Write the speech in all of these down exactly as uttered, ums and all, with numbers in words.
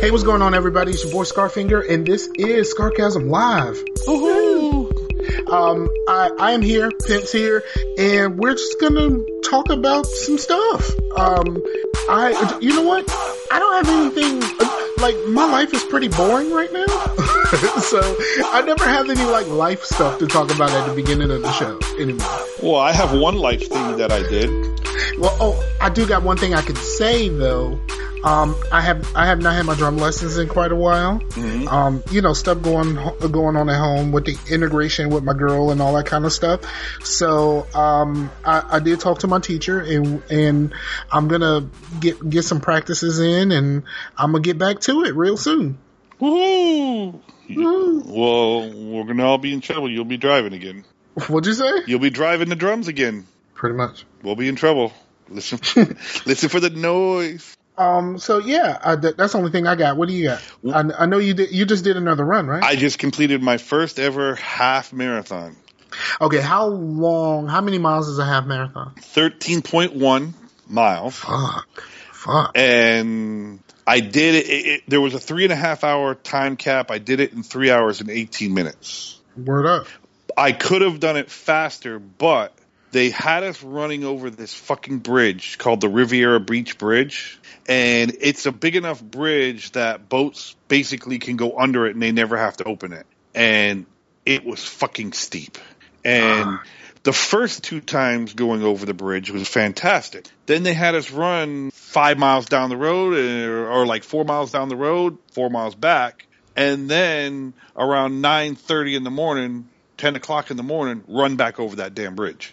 Hey, what's going on, everybody? It's your boy Scarfinger, and this is Scarcasm Live. Woohoo! Um, I, I am here, Pence here, and we're just gonna talk about some stuff. Um, I, you know what? I don't have anything, like, my life is pretty boring right now. So, I never have any, like, life stuff to talk about at the beginning of the show anymore. Well, I have one life thing that I did. Well, oh, I do got one thing I could say, though. Um, I have, I have not had my drum lessons in quite a while. Mm-hmm. Um, you know, stuff going, going on at home with the integration with my girl and all that kind of stuff. So, um, I, I did talk to my teacher and, and I'm gonna get, get some practices in and I'm gonna get back to it real soon. Woohoo! Woo. Well, we're gonna all be in trouble. You'll be driving again. What'd you say? You'll be driving the drums again. Pretty much. We'll be in trouble. Listen, listen for the noise. Um, so yeah, I, that's the only thing I got. What do you got? I, I know you did, you just did another run, right? I just completed my first ever half marathon. Okay, how long, how many miles is a half marathon? thirteen point one miles. Fuck. Fuck. And I did it, it, it, there was a three and a half hour time cap. I did it in three hours and eighteen minutes. Word up. I could have done it faster, but they had us running over this fucking bridge called the Riviera Beach Bridge. And it's a big enough bridge that boats basically can go under it and they never have to open it. And it was fucking steep. And the first two times going over the bridge was fantastic. Then they had us run five miles down the road or, or like four miles down the road, four miles back. And then around nine thirty in the morning, ten o'clock in the morning, run back over that damn bridge.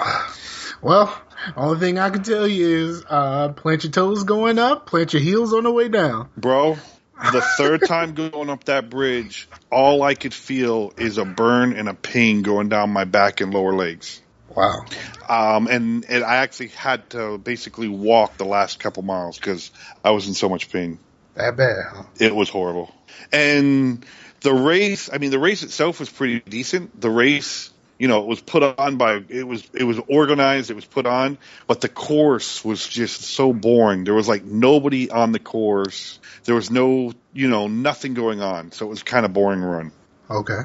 Well, only thing I can tell you is uh, plant your toes going up, plant your heels on the way down. Bro, the third time going up that bridge, all I could feel is a burn and a pain going down my back and lower legs. Wow. Um, and, and I actually had to basically walk the last couple miles because I was in so much pain. That bad, huh? It was horrible. And the race, I mean, the race itself was pretty decent. The race, you know, it was put on by, it was, it was organized, it was put on, but the course was just so boring. There was like nobody on the course. There was no, you know, nothing going on. So it was kind of boring run. Okay.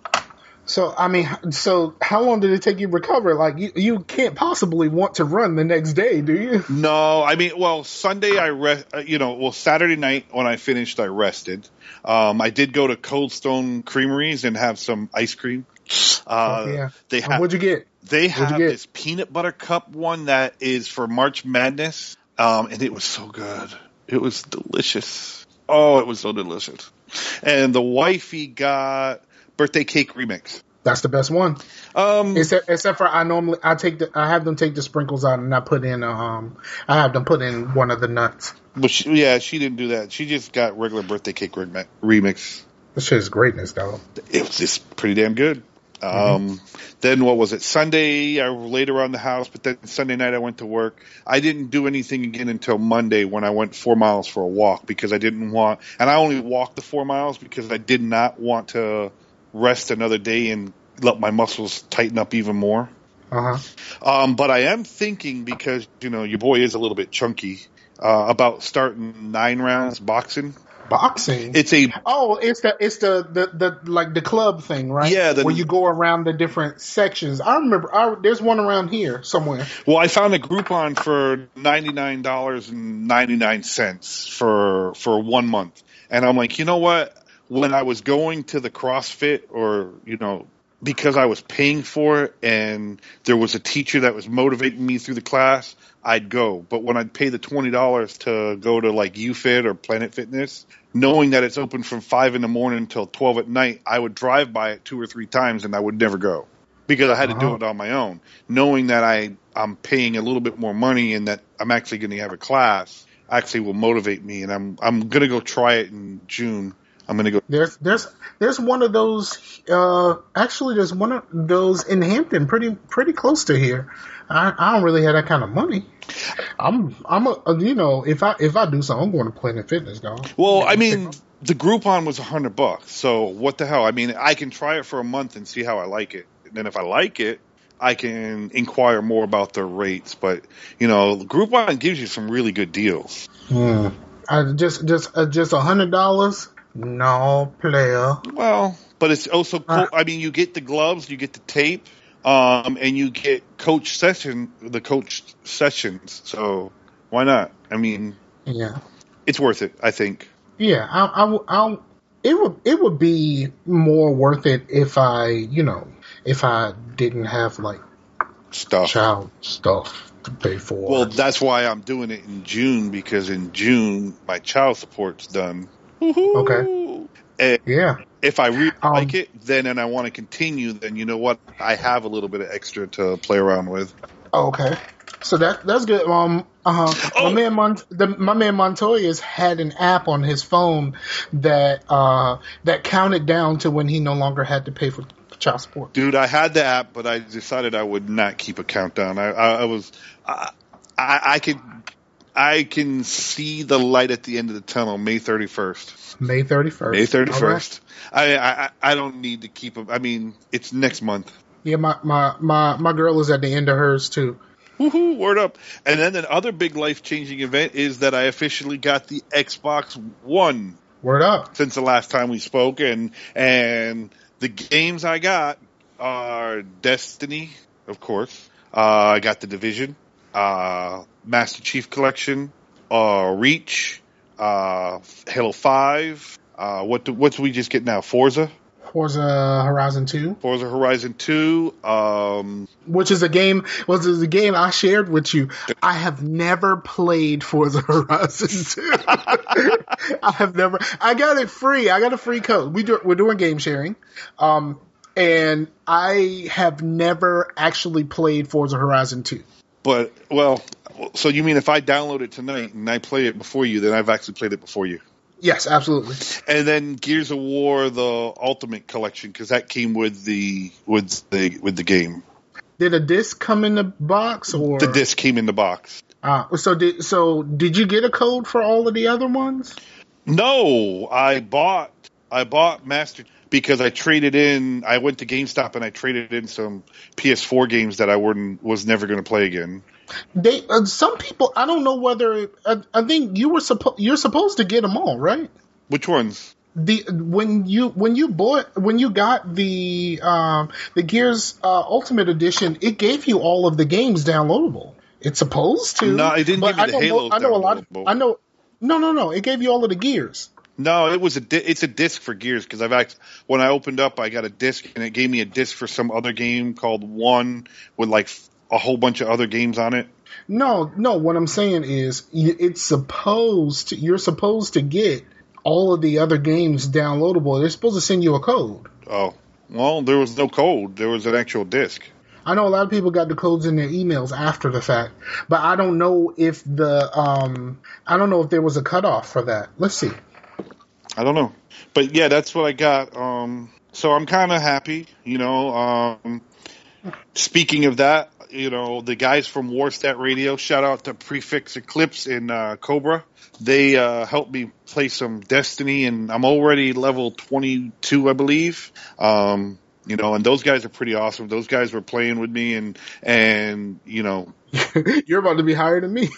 So, I mean, so how long did it take you to recover? Like, you, you can't possibly want to run the next day, do you? No, I mean, well, Sunday I rest, you know, well, Saturday night when I finished, I rested. Um, I did go to Cold Stone Creameries and have some ice cream. Uh, oh, yeah. They have, what'd you get? They what'd have you get? this peanut butter cup one that is for March Madness. Um, and it was so good. It was delicious. Oh, it was so delicious. And the wifey got birthday cake remix. That's the best one. Um, except, except for I normally I take the I have them take the sprinkles out and I put in um I have them put in one of the nuts. But she, yeah, she didn't do that. She just got regular birthday cake remix. This shit is greatness, though. It was just pretty damn good. Um, mm-hmm. Then what was it? Sunday, I laid around the house, but then Sunday night I went to work. I didn't do anything again until Monday when I went four miles for a walk because I didn't want, and I only walked the four miles because I did not want to rest another day and let my muscles tighten up even more. Uh-huh. Um, but I am thinking because, you know, your boy is a little bit chunky, uh, about starting nine rounds boxing. Boxing. It's a oh, it's the it's the, the, the like the club thing, right? Yeah, the, where you go around the different sections. I remember I, there's one around here somewhere. Well, I found a Groupon for ninety nine dollars and ninety nine cents for for one month, and I'm like, you know what? When I was going to the CrossFit, or you know, because I was paying for it, and there was a teacher that was motivating me through the class, I'd go. But when I'd pay the twenty dollars to go to like UFit or Planet Fitness, knowing that it's open from five in the morning until twelve at night, I would drive by it two or three times and I would never go because I had to uh-huh. do it on my own. Knowing that I, I'm paying a little bit more money and that I'm actually going to have a class actually will motivate me. And I'm, I'm going to go try it in June. I'm going to go. There's, there's, there's one of those, uh, actually there's one of those in Hampton, pretty, pretty close to here. I, I don't really have that kind of money. I'm, I'm a, you know, if I, if I do something, I'm going to Planet Fitness, dog. Well, I mean, the Groupon was a hundred bucks. So what the hell? I mean, I can try it for a month and see how I like it. And then if I like it, I can inquire more about the rates. But, you know, Groupon gives you some really good deals. Hmm. Uh, just just uh, just a hundred dollars? No, player. Well, but it's also cool. Uh, I mean, you get the gloves, you get the tape, um, and you get coach session, the coach sessions. So why not? I mean, yeah, it's worth it, I think. yeah. I, I, I, it would it would be more worth it if I, you know, if I didn't have like Stuff. child stuff to pay for. Well, that's why I'm doing it in June, because in June my child support's done. Woo-hoo. Okay. And Yeah. if I really Um, like it, then and I want to continue, then you know what? I have a little bit of extra to play around with. Okay. So that that's good. Um. Uh huh. Oh. My man Mont- the, my man Montoya's had an app on his phone that uh that counted down to when he no longer had to pay for child support. Dude, I had the app, but I decided I would not keep a countdown. I, I, I was, I, I, I could, I can see the light at the end of the tunnel. May thirty first. May thirty first. May thirty first. I, I, I don't need to keep a. I mean, it's next month. Yeah, my, my, my, my girl is at the end of hers too. Woohoo! Word up! And then the other big life changing event is that I officially got the Xbox One. Word up! Since the last time we spoke, and and the games I got are Destiny, of course. Uh, I got The Division, uh, Master Chief Collection, uh, Reach, uh, Halo five. Uh, what do, what do we just get now? Forza. Forza Horizon two. Forza Horizon two. Um, which is a game, was is a game I shared with you. I have never played Forza Horizon two. I have never, I got it free. I got a free code. We do, we're doing game sharing. Um, and I have never actually played Forza Horizon two. But, well, so you mean if I download it tonight and I play it before you, then I've actually played it before you? Yes, absolutely. And then Gears of War, the Ultimate Collection, because that came with the with the with the game. Did a disc come in the box, or the disc came in the box? Uh, so did so did you get a code for all of the other ones? No, I bought I bought Master because I traded in. I went to GameStop and I traded in some P S four games that I wouldn't was never going to play again. They uh, some people, I don't know whether I, I think you were supposed you're supposed to get them all, right? Which ones? The when you when you bought when you got the um, the Gears uh, Ultimate Edition, it gave you all of the games downloadable. It's supposed to. No, it didn't give me the Halo. I know a lot. Of, I know. No, no, no. It gave you all of the Gears. No, it was a di- it's a disc for Gears because I've actually, when I opened up, I got a disc and it gave me a disc for some other game called One with like a whole bunch of other games on it. No, no. What I'm saying is, it's supposed to, you're supposed to get all of the other games downloadable. They're supposed to send you a code. Oh, well, there was no code. There was an actual disc. I know a lot of people got the codes in their emails after the fact, but I don't know if the um, I don't know if there was a cutoff for that. Let's see. I don't know, but yeah, that's what I got. Um, so I'm kind of happy, you know. Um, speaking of that, you know, the guys from Warstat Radio, shout out to Prefix Eclipse and uh, Cobra. They uh, helped me play some Destiny, and I'm already level twenty-two, I believe. Um, you know, and those guys are pretty awesome. Those guys were playing with me, and and you know, you're about to be higher than me.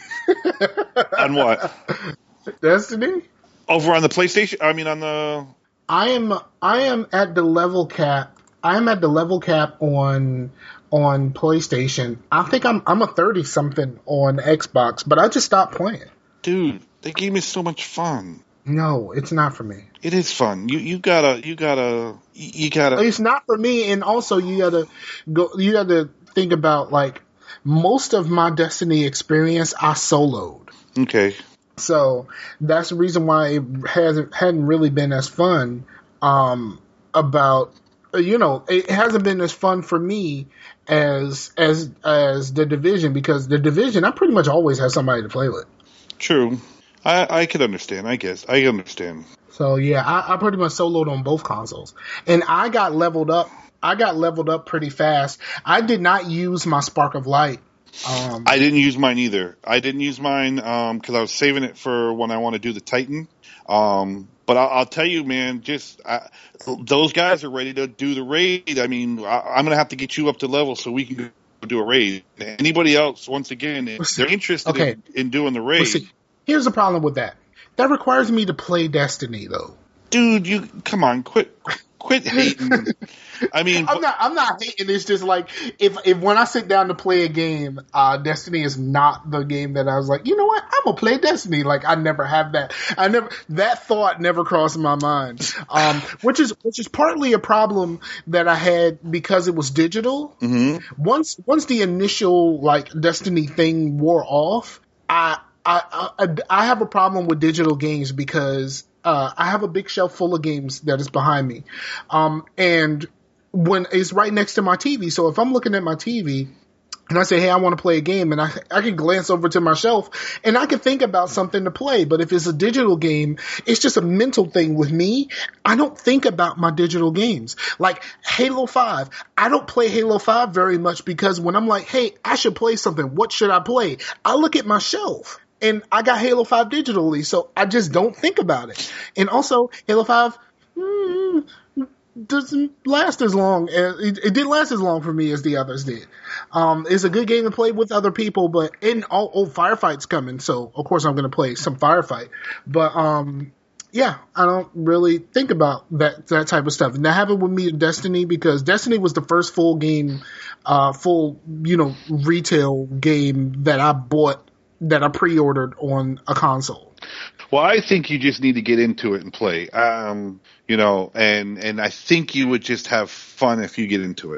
On what? Destiny? Over on the PlayStation? I mean, on the. I am I am at the level cap. I am at the level cap on on PlayStation. I think I'm I'm a thirty something on Xbox, but I just stopped playing. Dude, that game is so much fun. No, it's not for me. It is fun. You you gotta you gotta you gotta. It's not for me, and also you gotta go. You gotta think about like most of my Destiny experience. I soloed. Okay. So that's the reason why it hasn't hadn't really been as fun. Um, about you know, it hasn't been as fun for me as as as the Division, because the Division I pretty much always have somebody to play with. True. I, I could understand, I guess. I understand. So, yeah, I, I pretty much soloed on both consoles. And I got leveled up. I got leveled up pretty fast. I did not use my Spark of Light. Um, I didn't use mine either. I didn't use mine because um, I was saving it for when I want to do the Titan. Um, but I, I'll tell you, man, just I, those guys are ready to do the raid. I mean, I, I'm going to have to get you up to level so we can go do a raid. Anybody else, once again, if they're interested okay. in, in doing the raid. Here's the problem with that. that requires me to play Destiny, though. Dude, you come on, quit, quit hating. I mean, I'm not. I'm not hating. It's just like if if when I sit down to play a game, uh, Destiny is not the game that I was like, you know what, I'm gonna play Destiny. Like I never have that. I never that thought never crossed my mind. Um, which is which is partly a problem that I had because it was digital. Mm-hmm. Once once the initial like Destiny thing wore off, I I I, I have a problem with digital games because. Uh, I have a big shelf full of games that is behind me. Um, and when it's right next to my T V. So if I'm looking at my T V and I say, hey, I want to play a game, and I, I can glance over to my shelf and I can think about something to play. But if it's a digital game, it's just a mental thing with me. I don't think about my digital games. Like Halo five. I don't play Halo five very much because when I'm like, hey, I should play something. What should I play? I look at my shelf. And I got Halo five digitally, so I just don't think about it. And also, Halo five mm, doesn't last as long. As, it, it didn't last as long for me as the others did. Um, it's a good game to play with other people, but in all, oh, Firefight's coming, so of course I'm going to play some Firefight. But um, yeah, I don't really think about that that type of stuff. And that happened with me in Destiny because Destiny was the first full game, uh, full you know retail game that I bought. That I pre-ordered on a console. Well, I think you just need to get into it and play. Um, you know, and and I think you would just have fun if you get into it.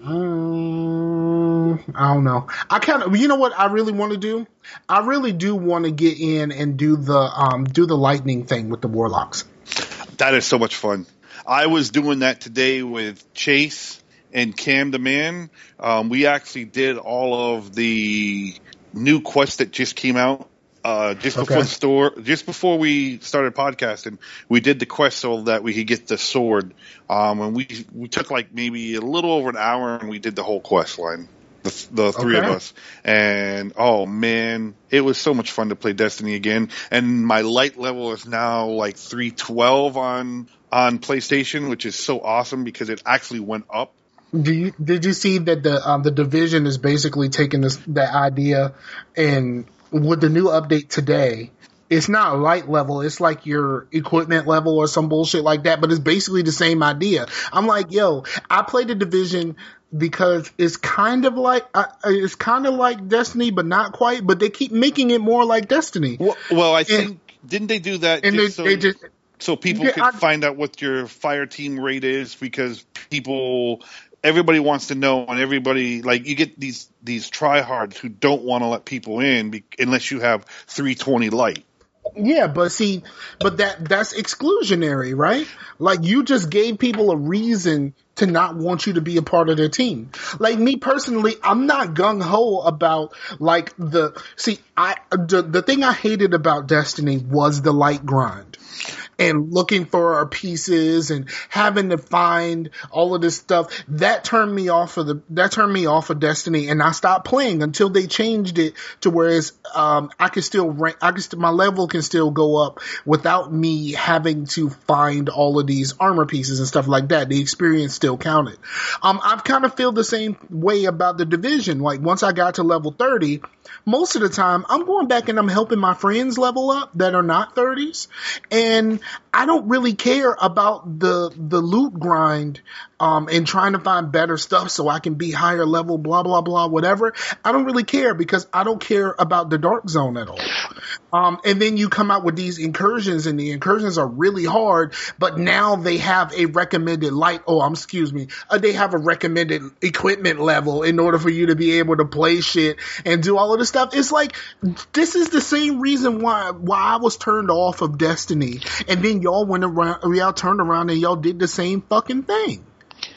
Um, I don't know. I kind of, you know what I really want to do? I really do want to get in and do the um do the lightning thing with the Warlocks. That is so much fun. I was doing that today with Chase and Cam the Man. Um, we actually did all of the new quest that just came out uh, just before okay. the store, just before we started podcasting. We did the quest so that we could get the sword, um, and we we took like maybe a little over an hour, and we did the whole quest line, the the three okay. of us. And oh man, it was so much fun to play Destiny again. And my light level is now like three twelve on on PlayStation, which is so awesome because it actually went up. Do you, did you see that the um, the Division is basically taking this that idea and with the new update today, it's not light level, it's like your equipment level or some bullshit like that, but it's basically the same idea. I'm like, yo, I played the Division because it's kind of like uh, it's kind of like Destiny, but not quite. But they keep making it more like Destiny. Well, well I and, think didn't they do that? And just they, so- they just. So people Yeah, can I- find out what your fire team rate is because people, everybody wants to know, and everybody, like, you get these these tryhards who don't want to let people in be, unless you have three twenty light. Yeah, but see, but that that's exclusionary, right? Like you just gave people a reason to not want you to be a part of their team. Like me personally, I'm not gung ho about like the see. I the, the thing I hated about Destiny was the light grind. And looking for our pieces and having to find all of this stuff that turned me off of the that turned me off of Destiny, and I stopped playing until they changed it to whereas um, I can still rank, I can st- my level can still go up without me having to find all of these armor pieces and stuff like that. The experience still counted. Um, I've kind of feel the same way about the Division. Like once I got to level thirty, most of the time I'm going back and I'm helping my friends level up that are not thirties, and I don't really care about the the loot grind um, and trying to find better stuff so I can be higher level, blah, blah, blah, whatever. I don't really care because I don't care about the dark zone at all. Um, and then you come out with these incursions, and the incursions are really hard, but now they have a recommended light, oh, um, excuse me, uh, they have a recommended equipment level in order for you to be able to play shit and do all of this stuff. It's like, this is the same reason why, why I was turned off of Destiny. And then y'all went around, y'all turned around and y'all did the same fucking thing.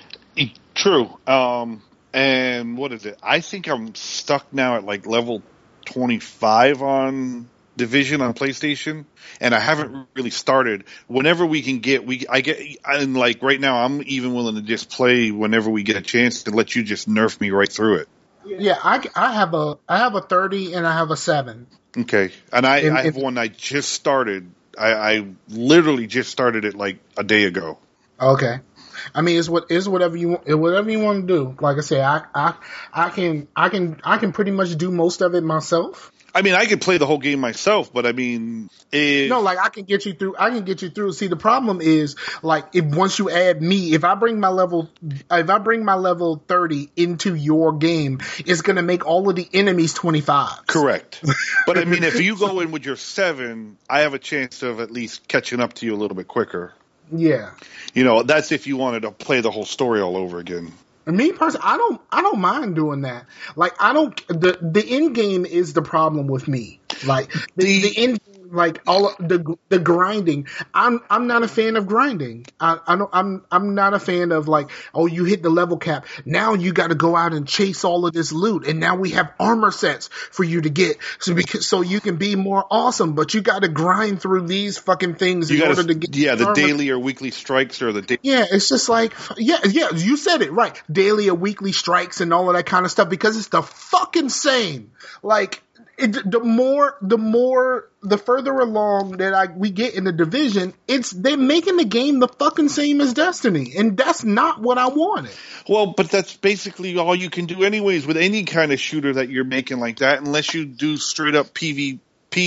True. Um, and what is it? I think I'm stuck now at like level twenty-five on Division on PlayStation, and I haven't really started. Whenever we can get, we I get, and like right now, I'm even willing to just play whenever we get a chance to let you just nerf me right through it. Yeah, I, I have a I have a thirty and I have a seven. Okay, and I, And- I have and- one I just started. I, I literally just started it like a day ago. Okay. I mean, it's what is whatever you want, whatever you want to do. Like I say, I, I, I can, I can, I can pretty much do most of it myself. I mean, I could play the whole game myself, but I mean, if, no, like I can get you through. I can get you through. See, the problem is like if once you add me, if I bring my level, if I bring my level thirty into your game, it's gonna make all of the enemies twenty-five. Correct. But I mean, if you go in with your seven, I have a chance of at least catching up to you a little bit quicker. Yeah. You know, that's if you wanted to play the whole story all over again. Me personally, I don't, I don't mind doing that. Like, I don't. The the end game is the problem with me. Like the, the, the end game, like all of the the grinding. I'm I'm not a fan of grinding. I, I don't. I'm I'm not a fan of like, oh, you hit the level cap. Now you got to go out and chase all of this loot, and now we have armor sets for you to get, so because so you can be more awesome. But you got to grind through these fucking things you in gotta, order to get. Yeah, the armor. daily or weekly strikes or the. Da- yeah, it's just like yeah, yeah. You said it right. Daily or weekly strikes and all of that kind of stuff because it's the fucking same. Like. It, the more, the more, the further along that I we get in the division, it's they're making the game the fucking same as Destiny, and that's not what I wanted. Well, but that's basically all you can do, anyways, with any kind of shooter that you're making like that, unless you do straight up P V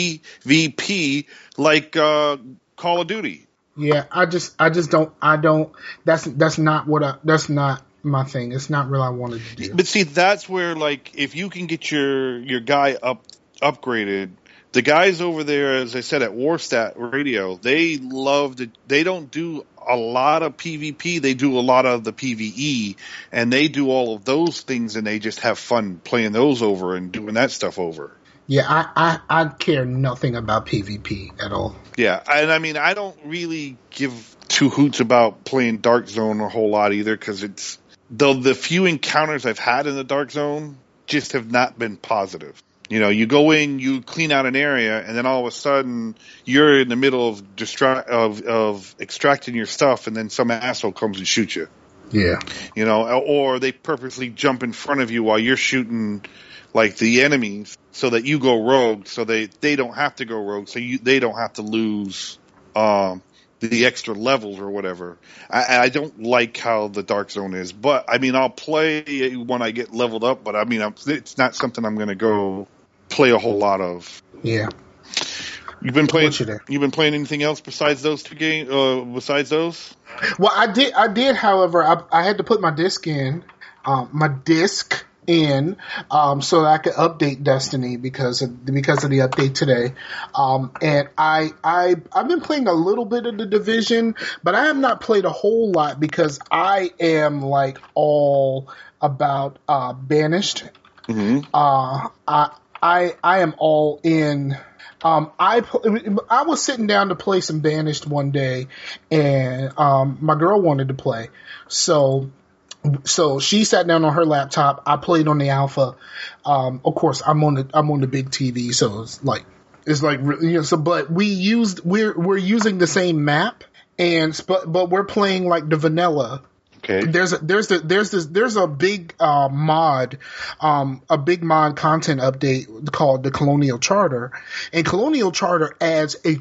P like uh, Call of Duty. Yeah, I just, I just don't, I don't. That's that's not what I. That's not. My thing. It's not really what I wanted to do. But see, that's where, like, if you can get your your guy up upgraded, the guys over there, as I said at Warstat Radio, they love to. They don't do a lot of PvP. They do a lot of the PvE, and they do all of those things, and they just have fun playing those over and doing that stuff over. Yeah, I, I, I care nothing about PvP at all. Yeah, and I mean, I don't really give two hoots about playing Dark Zone a whole lot either, because it's Though the few encounters I've had in the Dark Zone just have not been positive. You know, you go in, you clean out an area, and then all of a sudden you're in the middle of distra- of, of extracting your stuff, and then some asshole comes and shoots you. Yeah. You know, or they purposely jump in front of you while you're shooting, like, the enemies so that you go rogue, so they, they don't have to go rogue, so you they don't have to lose um the extra levels or whatever. I, I don't like how the Dark Zone is, but I mean, I'll play when I get leveled up, but I mean, I'm, it's not something I'm going to go play a whole lot of. Yeah. You've been playing, you've been playing anything else besides those two games, uh, besides those? Well, I did, I did, however, I, I had to put my disc in, um, my disc in, um, so that I could update Destiny because of, because of the update today. Um, and I, I, I've been playing a little bit of the Division, but I have not played a whole lot because I am like all about, uh, Banished. Mm-hmm. Uh, I, I, I am all in. Um, I, I was sitting down to play some Banished one day, and, um, my girl wanted to play. So, So she sat down on her laptop. I played on the alpha. Um, of course, I'm on the I'm on the big T V, so it's like it's like you know. So, but we used we're we're using the same map, and but but we're playing like the vanilla. Okay. There's a, there's the, there's this there's a big uh, mod, um, a big mod content update called the Colonial Charter, and Colonial Charter adds a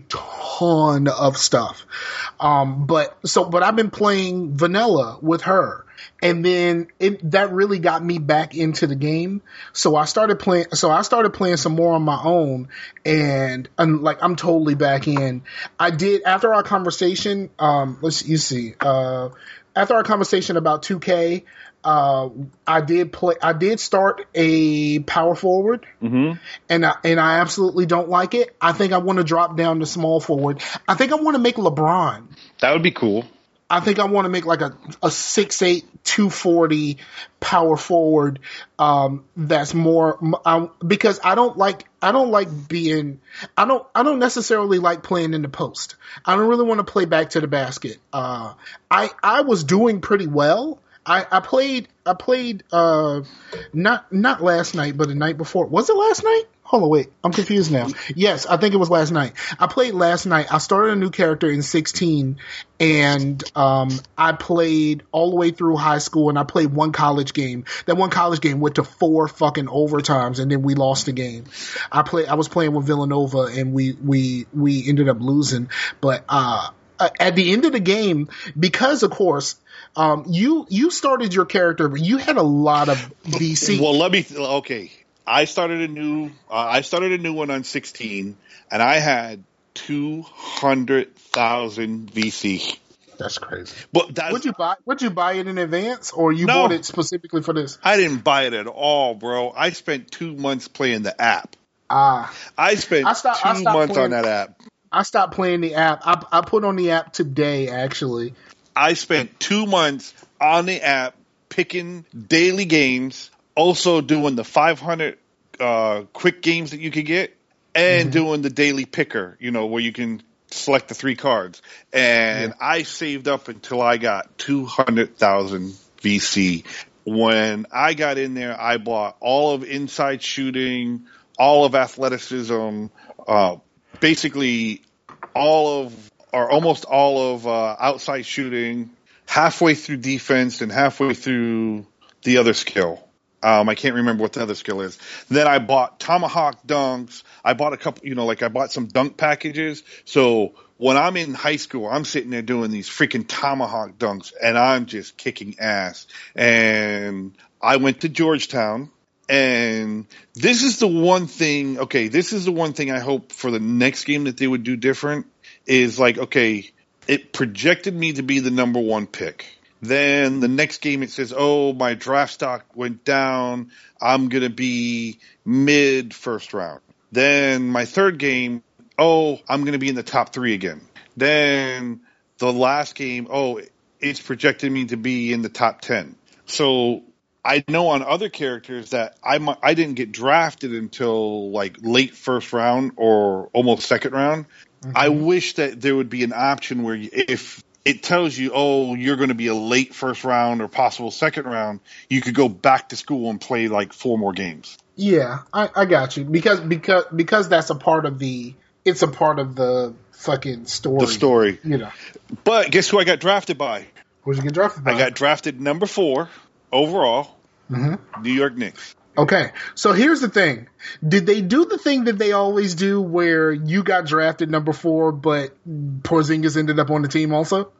ton of stuff. Um, but so but I've been playing vanilla with her. And then it, that really got me back into the game. So I started playing, so I started playing some more on my own, and, and like, I'm totally back in. I did, after our conversation, um, let's, you see, uh, after our conversation about two K, uh, I did play, I did start a power forward, mm-hmm. and I, and I absolutely don't like it. I think I want to drop down to small forward. I think I want to make LeBron. That would be cool. I think I want to make like a, a six eight, two forty power forward, um, that's more, um, because I don't like, I don't like being, I don't, I don't necessarily like playing in the post. I don't really want to play back to the basket. Uh, I, I was doing pretty well. I, I played, I played, uh, not, not last night, but the night before. Was it last night? Hold on, wait. I'm confused now. Yes, I think it was last night. I played last night. I started a new character in sixteen, and um, I played all the way through high school, and I played one college game. That one college game went to four fucking overtimes, and then we lost the game. I play. I was playing with Villanova, and we we we ended up losing. But uh, at the end of the game, because of course. Um, you you started your character, but you had a lot of V C. Well, let me. Okay. I started a new uh, I started a new one on sixteen, and I had two hundred thousand V C. That's crazy. But that's, would you buy? Would you buy it in advance, or you no, bought it specifically for this? I didn't buy it at all, bro. I spent two months playing the app. Ah, I spent I stopped, two I stopped months playing, on that app. I stopped playing the app. I, I put on the app today, actually. I spent two months on the app picking daily games, also doing the five hundred uh, quick games that you could get, and mm-hmm. doing the daily picker, you know, where you can select the three cards. And yeah. I saved up until I got two hundred thousand V C. When I got in there, I bought all of inside shooting, all of athleticism, uh, basically all of, or almost all of uh, outside shooting, halfway through defense, and halfway through the other skill. Um, I can't remember what the other skill is. Then I bought tomahawk dunks. I bought a couple, you know, like I bought some dunk packages. So when I'm in high school, I'm sitting there doing these freaking tomahawk dunks, and I'm just kicking ass. And I went to Georgetown, and this is the one thing, okay, this is the one thing I hope for the next game that they would do different is like, okay, it projected me to be the number one pick. Then the next game it says, oh, my draft stock went down. I'm going to be mid first round. Then my third game, oh, I'm going to be in the top three again. Then the last game, oh, it's projected me to be in the top ten. So I know on other characters that I I didn't get drafted until like late first round or almost second round. Mm-hmm. I wish that there would be an option where you, if it tells you, oh, you're going to be a late first round or possible second round, you could go back to school and play like four more games. Yeah, I, I got you. Because because because that's a part of the it's a part of the fucking story. The story. You know. But guess who I got drafted by? Who'd you get drafted by? I got drafted number four overall. Mm-hmm. New York Knicks. Okay, so here's the thing. Did they do the thing that they always do where you got drafted number four, but Porzingis ended up on the team also?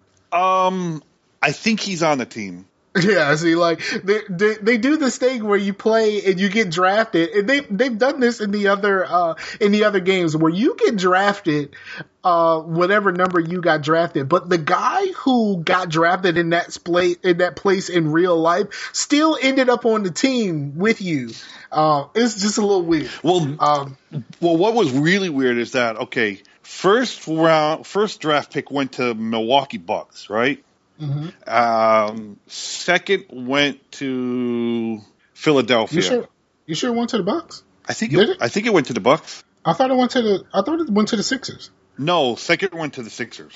Um, I think he's on the team. Yeah, see, like, they, they they do this thing where you play and you get drafted, and they they've done this in the other uh in the other games where you get drafted, uh whatever number you got drafted, but the guy who got drafted in that place in that place in real life still ended up on the team with you. Uh, it's just a little weird. Well, um, well, what was really weird is that okay, first round, first draft pick went to Milwaukee Bucks, right? Mm-hmm. Um, second went to Philadelphia. You sure? You sure it went to the Bucks? I think it, it? I think it went to the Bucks. I thought it went to the. I thought it went to the Sixers. No, second went to the Sixers.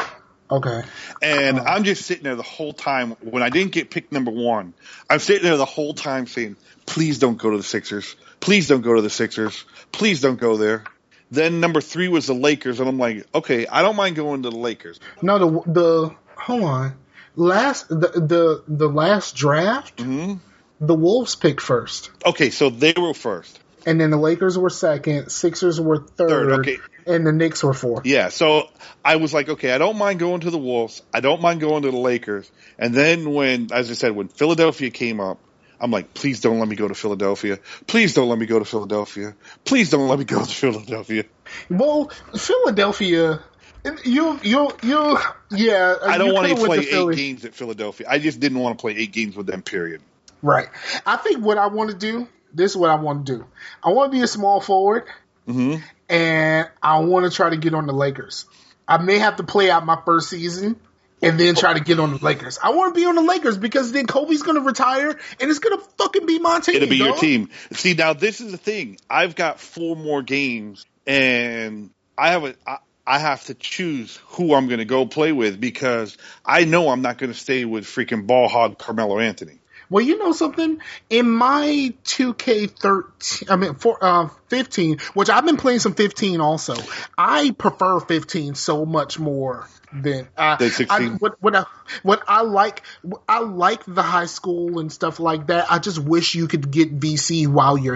Okay. And uh, I'm just sitting there the whole time when I didn't get picked number one. I'm sitting there the whole time saying, "Please don't go to the Sixers. Please don't go to the Sixers. Please don't go there." Then number three was the Lakers, and I'm like, "Okay, I don't mind going to the Lakers." No, the the. Hold on. Last the the, the last draft, mm-hmm. the Wolves picked first. Okay, so they were first. And then the Lakers were second, Sixers were third, third okay. and the Knicks were fourth. Yeah, so I was like, okay, I don't mind going to the Wolves. I don't mind going to the Lakers. And then when, as I said, when Philadelphia came up, I'm like, please don't let me go to Philadelphia. Please don't let me go to Philadelphia. Please don't let me go to Philadelphia. Well, Philadelphia... You, you, you, yeah. I don't want to play eight Philly. games at Philadelphia. I just didn't want to play eight games with them, period. Right. I think what I want to do, this is what I want to do. I want to be a small forward, mm-hmm. and I want to try to get on the Lakers. I may have to play out my first season and then try to get on the Lakers. I want to be on the Lakers because then Kobe's going to retire, and it's going to fucking be my team. It'll be dog. your team. See, now this is the thing. I've got four more games, and I have a... I, I have to choose who I'm going to go play with because I know I'm not going to stay with freaking ball hog Carmelo Anthony. Well, you know something? In my two K thirteen, I mean, for, uh, fifteen, which I've been playing some fifteen also, I prefer fifteen so much more than, uh, than sixteen. I, what, what, I, what I like, I like the high school and stuff like that. I just wish you could get V C while you're there.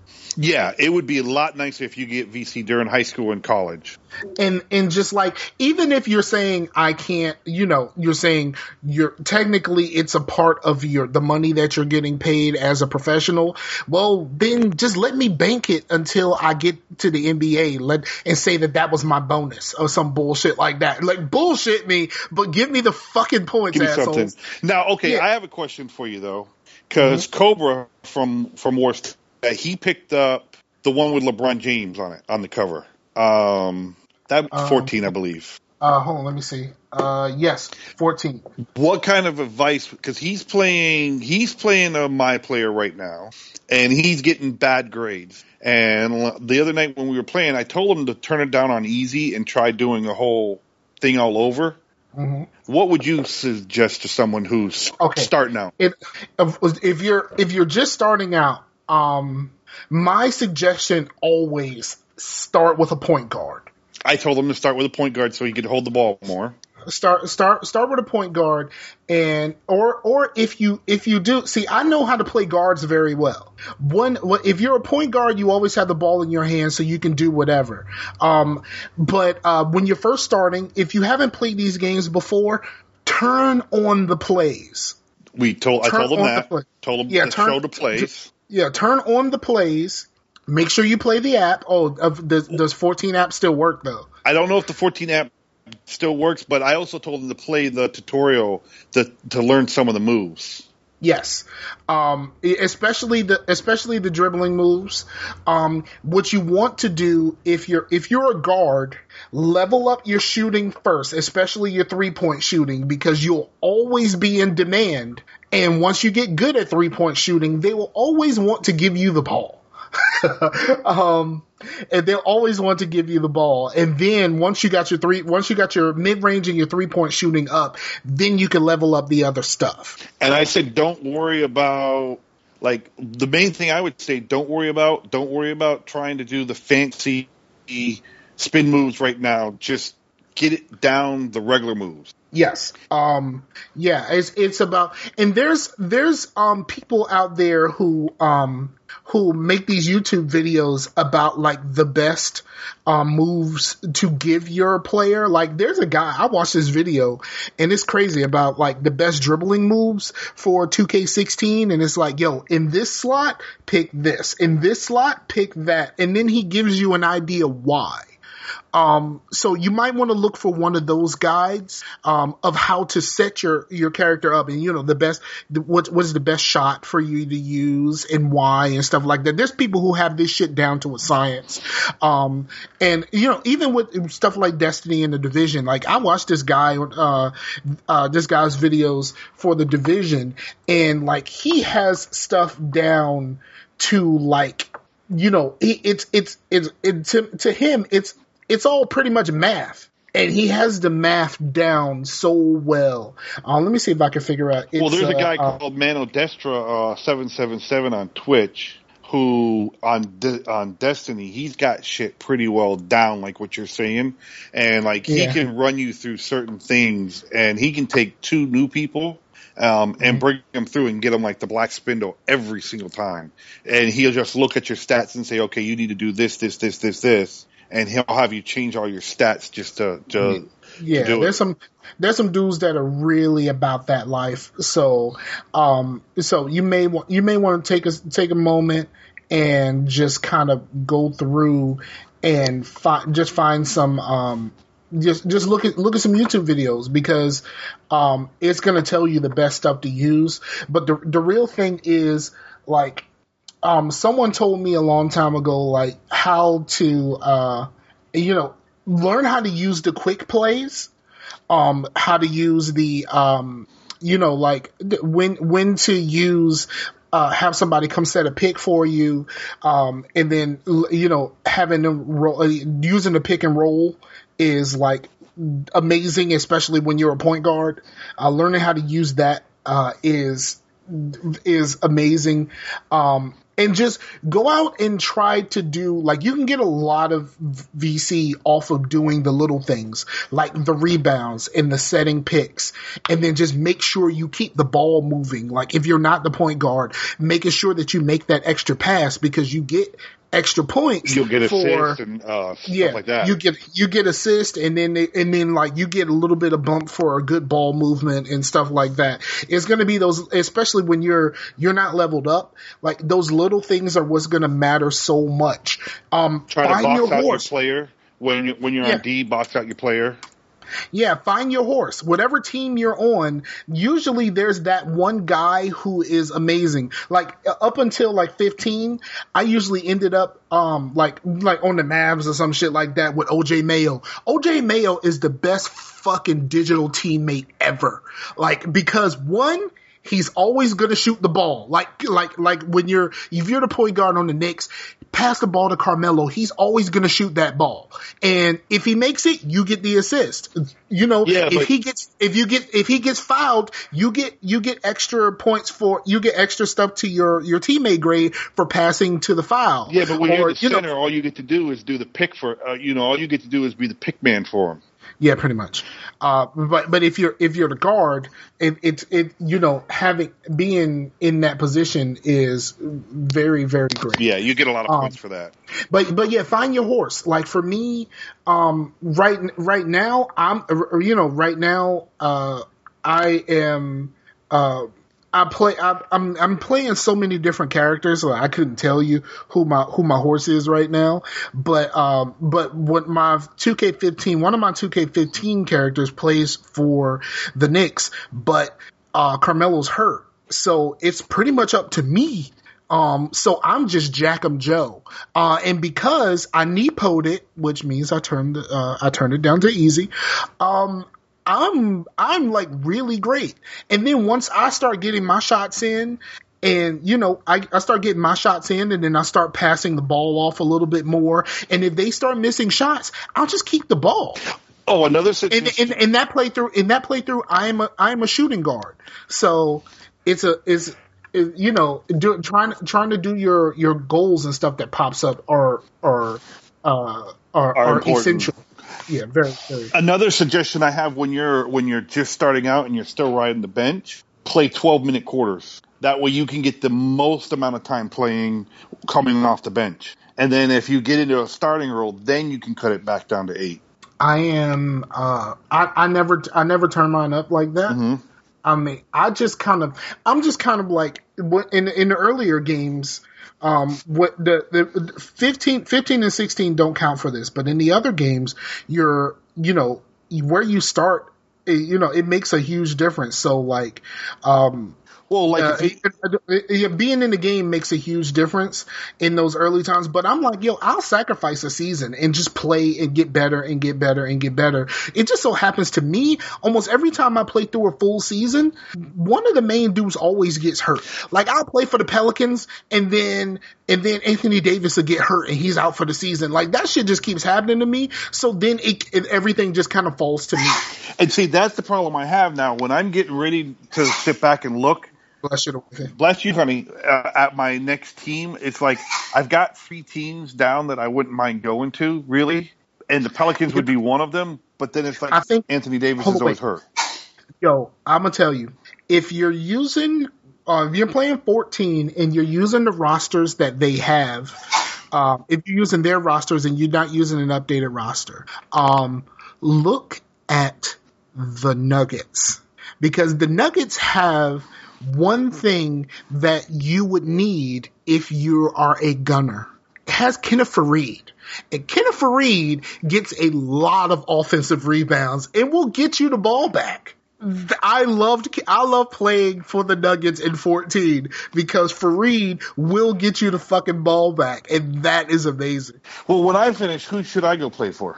Yeah, it would be a lot nicer if you get V C during high school and college. And and just like, even if you're saying I can't, you know, you're saying you're technically it's a part of your the money that you're getting paid as a professional. Well, then just let me bank it until I get to the N B A. Let and say that that was my bonus or some bullshit like that. Like bullshit me, but give me the fucking points, Give me assholes. something. Now, okay, Yeah. I have a question for you though, because Mm-hmm. Cobra from from Worst, uh, he picked up the one with LeBron James on it on the cover. Um, that Um, fourteen, I believe. Uh, hold on, let me see. Uh, yes, fourteen. What kind of advice? Because he's playing, he's playing a my player right now, and he's getting bad grades. And the other night when we were playing, I told him to turn it down on easy and try doing the whole thing all over. Mm-hmm. What would you suggest to someone who's Okay. starting out? If if you're if you're just starting out, um, my suggestion always start with a point guard. I told him to start with a point guard so he could hold the ball more. Start start start with a point guard, and or or if you if you do see, I know how to play guards very well. One, if you're a point guard, you always have the ball in your hand, so you can do whatever. Um, but uh, when you're first starting, if you haven't played these games before, turn on the plays. We told Turn I told him on that. the play. Told him Yeah, to turn- show the plays. Yeah, turn on the plays. Make sure you play the app. Oh, of does does fourteen app still work though? I don't know if the fourteen app still works, but I also told him to play the tutorial to to learn some of the moves. Yes, um, especially the especially the dribbling moves. Um, what you want to do if you're if you're a guard, level up your shooting first, especially your three point shooting, because you'll always be in demand. And once you get good at three point shooting, they will always want to give you the ball. um, and they'll always want to give you the ball. And then once you got your three, once you got your mid range and your three point shooting up, then you can level up the other stuff. And I said, don't worry about like the main thing I would say. Don't worry about don't worry about trying to do the fancy spin moves right now. Just get it down the regular moves. Yes. Um, yeah, it's, it's about, and there's, there's, um, people out there who, um, who make these YouTube videos about like the best, um, moves to give your player. Like there's a guy, I watched this video and it's crazy about like the best dribbling moves for two K sixteen. And it's like, yo, in this slot, pick this, in this slot, pick that. And then he gives you an idea why. Um, so you might want to look for one of those guides, um, of how to set your, your character up and, you know, the best, the, what, what is the best shot for you to use and why and stuff like that. There's people who have this shit down to a science. Um, and, you know, even with stuff like Destiny and the Division, like I watched this guy, uh, uh, this guy's videos for the Division and like he has stuff down to like, you know, it, it's, it's, it's, it, to, to him, it's, it's all pretty much math. And he has the math down so well. Uh, let me see if I can figure out. It's, well, there's a guy uh, called Mano Destra uh, seven seven seven on Twitch who on De- on Destiny, he's got shit pretty well down, like what you're saying. And like he Yeah. can run you through certain things and he can take two new people Um, and bring them through and get them like the black spindle every single time. And he'll just look at your stats and say, okay, you need to do this, this, this, this, this. And he'll have you change all your stats just to, to, yeah, to do there's it. some, there's some dudes that are really about that life. So, um, so you may want, you may want to take a, take a moment and just kind of go through and find, just find some, um, Just just look at look at some YouTube videos because um, it's gonna tell you the best stuff to use. But the the real thing is like um, someone told me a long time ago like how to uh, you know learn how to use the quick plays, um, how to use the um, you know like when when to use. Uh, have somebody come set a pick for you, um, and then you know having them roll, uh, using the pick and roll is like amazing, especially when you're a point guard. Uh, learning how to use that uh, is is amazing. Um, And just go out and try to do, like, you can get a lot of V C off of doing the little things, like the rebounds and the setting picks, and then just make sure you keep the ball moving. Like, if you're not the point guard, making sure that you make that extra pass, because you get extra points. You'll get for, assist and uh, stuff yeah, like that. You get you get assist, and then they, and then like you get a little bit of bump for a good ball movement and stuff like that. It's going to be those, especially when you're you're not leveled up. Like, those little things are what's going to matter so much. Um, Try to find box your out horse. your player when you, when you're Yeah. on D. Box out your player. Yeah, find your horse. Whatever team you're on, usually there's that one guy who is amazing. Like, up until like fifteen, I usually ended up um like like on the Mavs or some shit like that with O J Mayo. O J Mayo is the best fucking digital teammate ever. Like, because one, he's always gonna shoot the ball. Like, like, like when you're, if you're the point guard on the Knicks, pass the ball to Carmelo. He's always gonna shoot that ball. And if he makes it, you get the assist. You know, Yeah, if but- he gets, if you get, if he gets fouled, you get, you get extra points for, you get extra stuff to your, your teammate grade for passing to the foul. Yeah, but when Or, you're the you know- center, all you get to do is do the pick for. Uh, you know, all you get to do is be the pick man for him. Yeah, pretty much. Uh, but but if you're if you're the guard, it it, it you know having being in that position is very very great. Yeah, you get a lot of Um, points for that. But but yeah, find your horse. Like, for me, um, right right now I'm or, you know right now uh, I am uh, I play I, I'm I'm playing so many different characters, so I couldn't tell you who my who my horse is right now. But um but what my two K fifteen one of my two K fifteen characters plays for the Knicks, but uh, Carmelo's hurt, so it's pretty much up to me. Um, so I'm just Jackem Joe. Uh, and because I nepoed it, which means I turned, uh, I turned it down to easy. Um, I'm, I'm like really great. And then once I start getting my shots in, and, you know, I, I start getting my shots in, and then I start passing the ball off a little bit more. And if they start missing shots, I'll just keep the ball. Oh, another In, suggestion. in, in that playthrough, in that playthrough, I am a, I am a shooting guard. So it's a, it's, it, you know, do, trying, trying to do your, your goals and stuff that pops up are, are, uh, are, Are are important. essential. Yeah, very, very. Another suggestion I have when you're when you're just starting out and you're still riding the bench, play twelve minute quarters. That way you can get the most amount of time playing coming off the bench. And then if you get into a starting role, then you can cut it back down to eight. I am, uh, I, I never, I never turn mine up like that. Mm-hmm. I mean, I just kind of, I'm just kind of like, in, in the earlier games, Um, what the, the fifteen, fifteen and sixteen don't count for this, but in the other games, you're, you know, where you start, it, you know, it makes a huge difference. So like, um, Well, like uh, if you, it- it- it- being in the game makes a huge difference in those early times. But I'm like, yo, I'll sacrifice a season and just play and get better and get better and get better. It just so happens to me, almost every time I play through a full season, one of the main dudes always gets hurt. Like, I'll play for the Pelicans, and then and then Anthony Davis will get hurt and he's out for the season. Like, that shit just keeps happening to me. So then it, it, everything just kind of falls to me. and see, that's the problem I have now. When I'm getting ready to sit back and look, Bless you. bless you, honey, uh, at my next team, it's like I've got three teams down that I wouldn't mind going to, really. And the Pelicans would be one of them. But then it's like I think- Anthony Davis hold is on, always wait. hurt. Yo, I'm gonna tell you, if you're using, uh, if you're playing fourteen and you're using the rosters that they have, uh, if you're using their rosters and you're not using an updated roster, um, look at the Nuggets, because the Nuggets have one thing that you would need if you are a gunner. It has Kenneth Faried. And Kenneth Faried gets a lot of offensive rebounds and will get you the ball back. I loved, I love playing for the Nuggets in fourteen because Faried will get you the fucking ball back, and that is amazing. Well, when I finish, who should I go play for?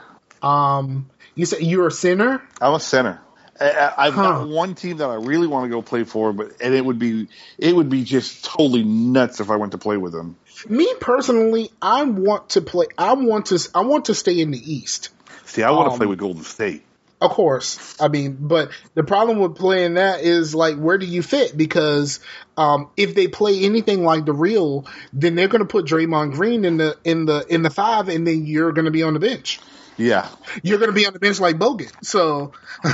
Um, you said you're a center? I'm a center. I- I've Huh. got one team that I really want to go play for, but and it would be it would be just totally nuts if I went to play with them. Me personally, I want to play. I want to. I want to stay in the East. See, I want to Um, play with Golden State. Of course. I mean, but the problem with playing that is like, where do you fit? Because um, if they play anything like the real, then they're going to put Draymond Green in the in the in the five, and then you're going to be on the bench. Yeah, you're going to be on the bench like Bogut. So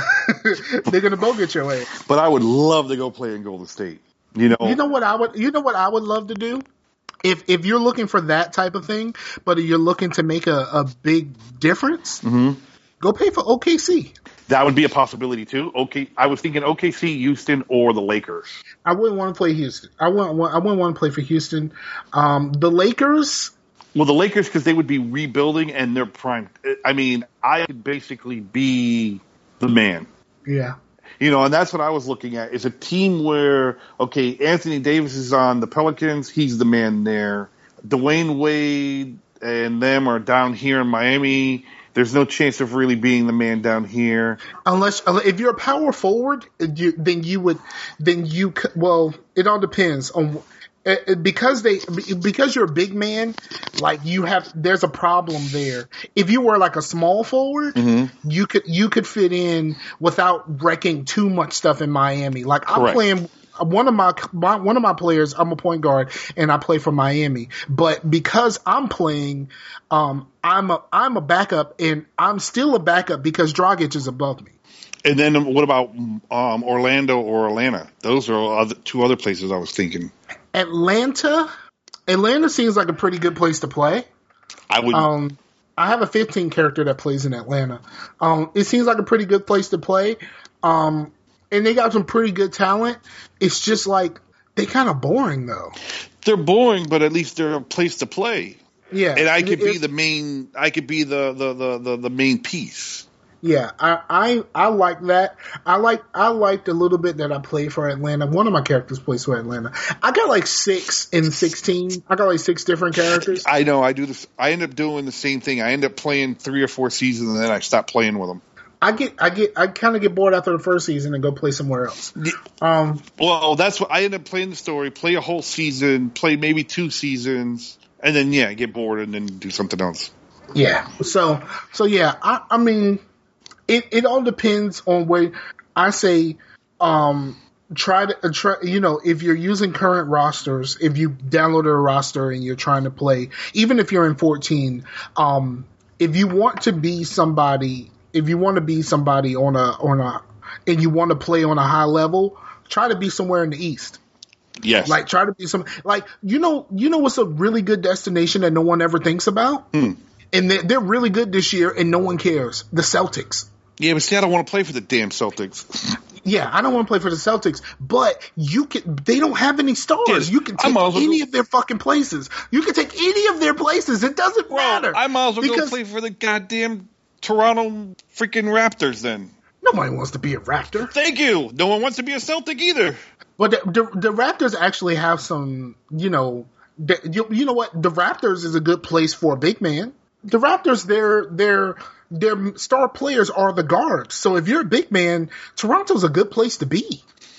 they're going to Bogut your way. But I would love to go play in Golden State. You know, you know what I would. You know what I would love to do. If if you're looking for that type of thing, but you're looking to make a, a big difference. Mm-hmm. Go pay for O K C. That would be a possibility too. Okay, I was thinking O K C, Houston, or the Lakers. I wouldn't want to play Houston. I wouldn't. Want, I wouldn't want to play for Houston. Um, the Lakers. Well, the Lakers, because they would be rebuilding and they're prime. I mean, I could basically be the man. Yeah. You know, and that's what I was looking at. Is a team where okay, Anthony Davis is on the Pelicans. He's the man there. Dwayne Wade and them are down here in Miami. There's no chance of really being the man down here. Unless, if you're a power forward, you, then you would, then you, well, it all depends on, because they, because you're a big man, like you have, there's a problem there. If you were like a small forward, mm-hmm. you could, you could fit in without wrecking too much stuff in Miami. Like I'm Correct. playing, One of my, my one of my players, I'm a point guard and I play for Miami. But because I'm playing, um, I'm a I'm a backup and I'm still a backup because Dragic is above me. And then what about um, Orlando or Atlanta? Those are other, two other places I was thinking. Atlanta, Atlanta seems like a pretty good place to play. I would. Um, I have a fifteen character that plays in Atlanta. Um, it seems like a pretty good place to play. Um. And they got some pretty good talent. It's just like they kind of boring though. They're boring, but at least they're a place to play. Yeah, and I could it, be the main. I could be the the, the, the, the main piece. Yeah, I, I I like that. I like I liked a little bit that I played for Atlanta. One of my characters plays for Atlanta. I got like six in sixteen. I got like six different characters. I know. I do this. I end up doing the same thing. I end up playing three or four seasons, and then I stop playing with them. I get, I get, I kind of get bored after the first season and go play somewhere else. Um, well, that's what I end up playing the story, play a whole season, play maybe two seasons, and then yeah, get bored and then do something else. Yeah. So, so yeah, I, I mean, it, it all depends on where I say, um, try to uh, try. You know, if you're using current rosters, if you downloaded a roster and you're trying to play, even if you're in fourteen, um, if you want to be somebody. If you want to be somebody on a on a and you want to play on a high level, try to be somewhere in the East. Yes. Like try to be some like you know you know what's a really good destination that no one ever thinks about? Hmm. And they're, they're really good this year and no one cares. The Celtics. Yeah, but see, I don't want to play for the damn Celtics. Yeah, I don't want to play for the Celtics, but you can. They don't have any stars. Yes, you can take well any go, of their fucking places. You can take any of their places. It doesn't bro, matter. I might as well because, go play for the goddamn Toronto freaking Raptors then. Nobody wants to be a Raptor. Thank you. No one wants to be a Celtic either. But the, the, the Raptors actually have some, you know, the, you, you know what? The Raptors is a good place for a big man. The Raptors, their their their star players are the guards. So if you're a big man, Toronto's a good place to be.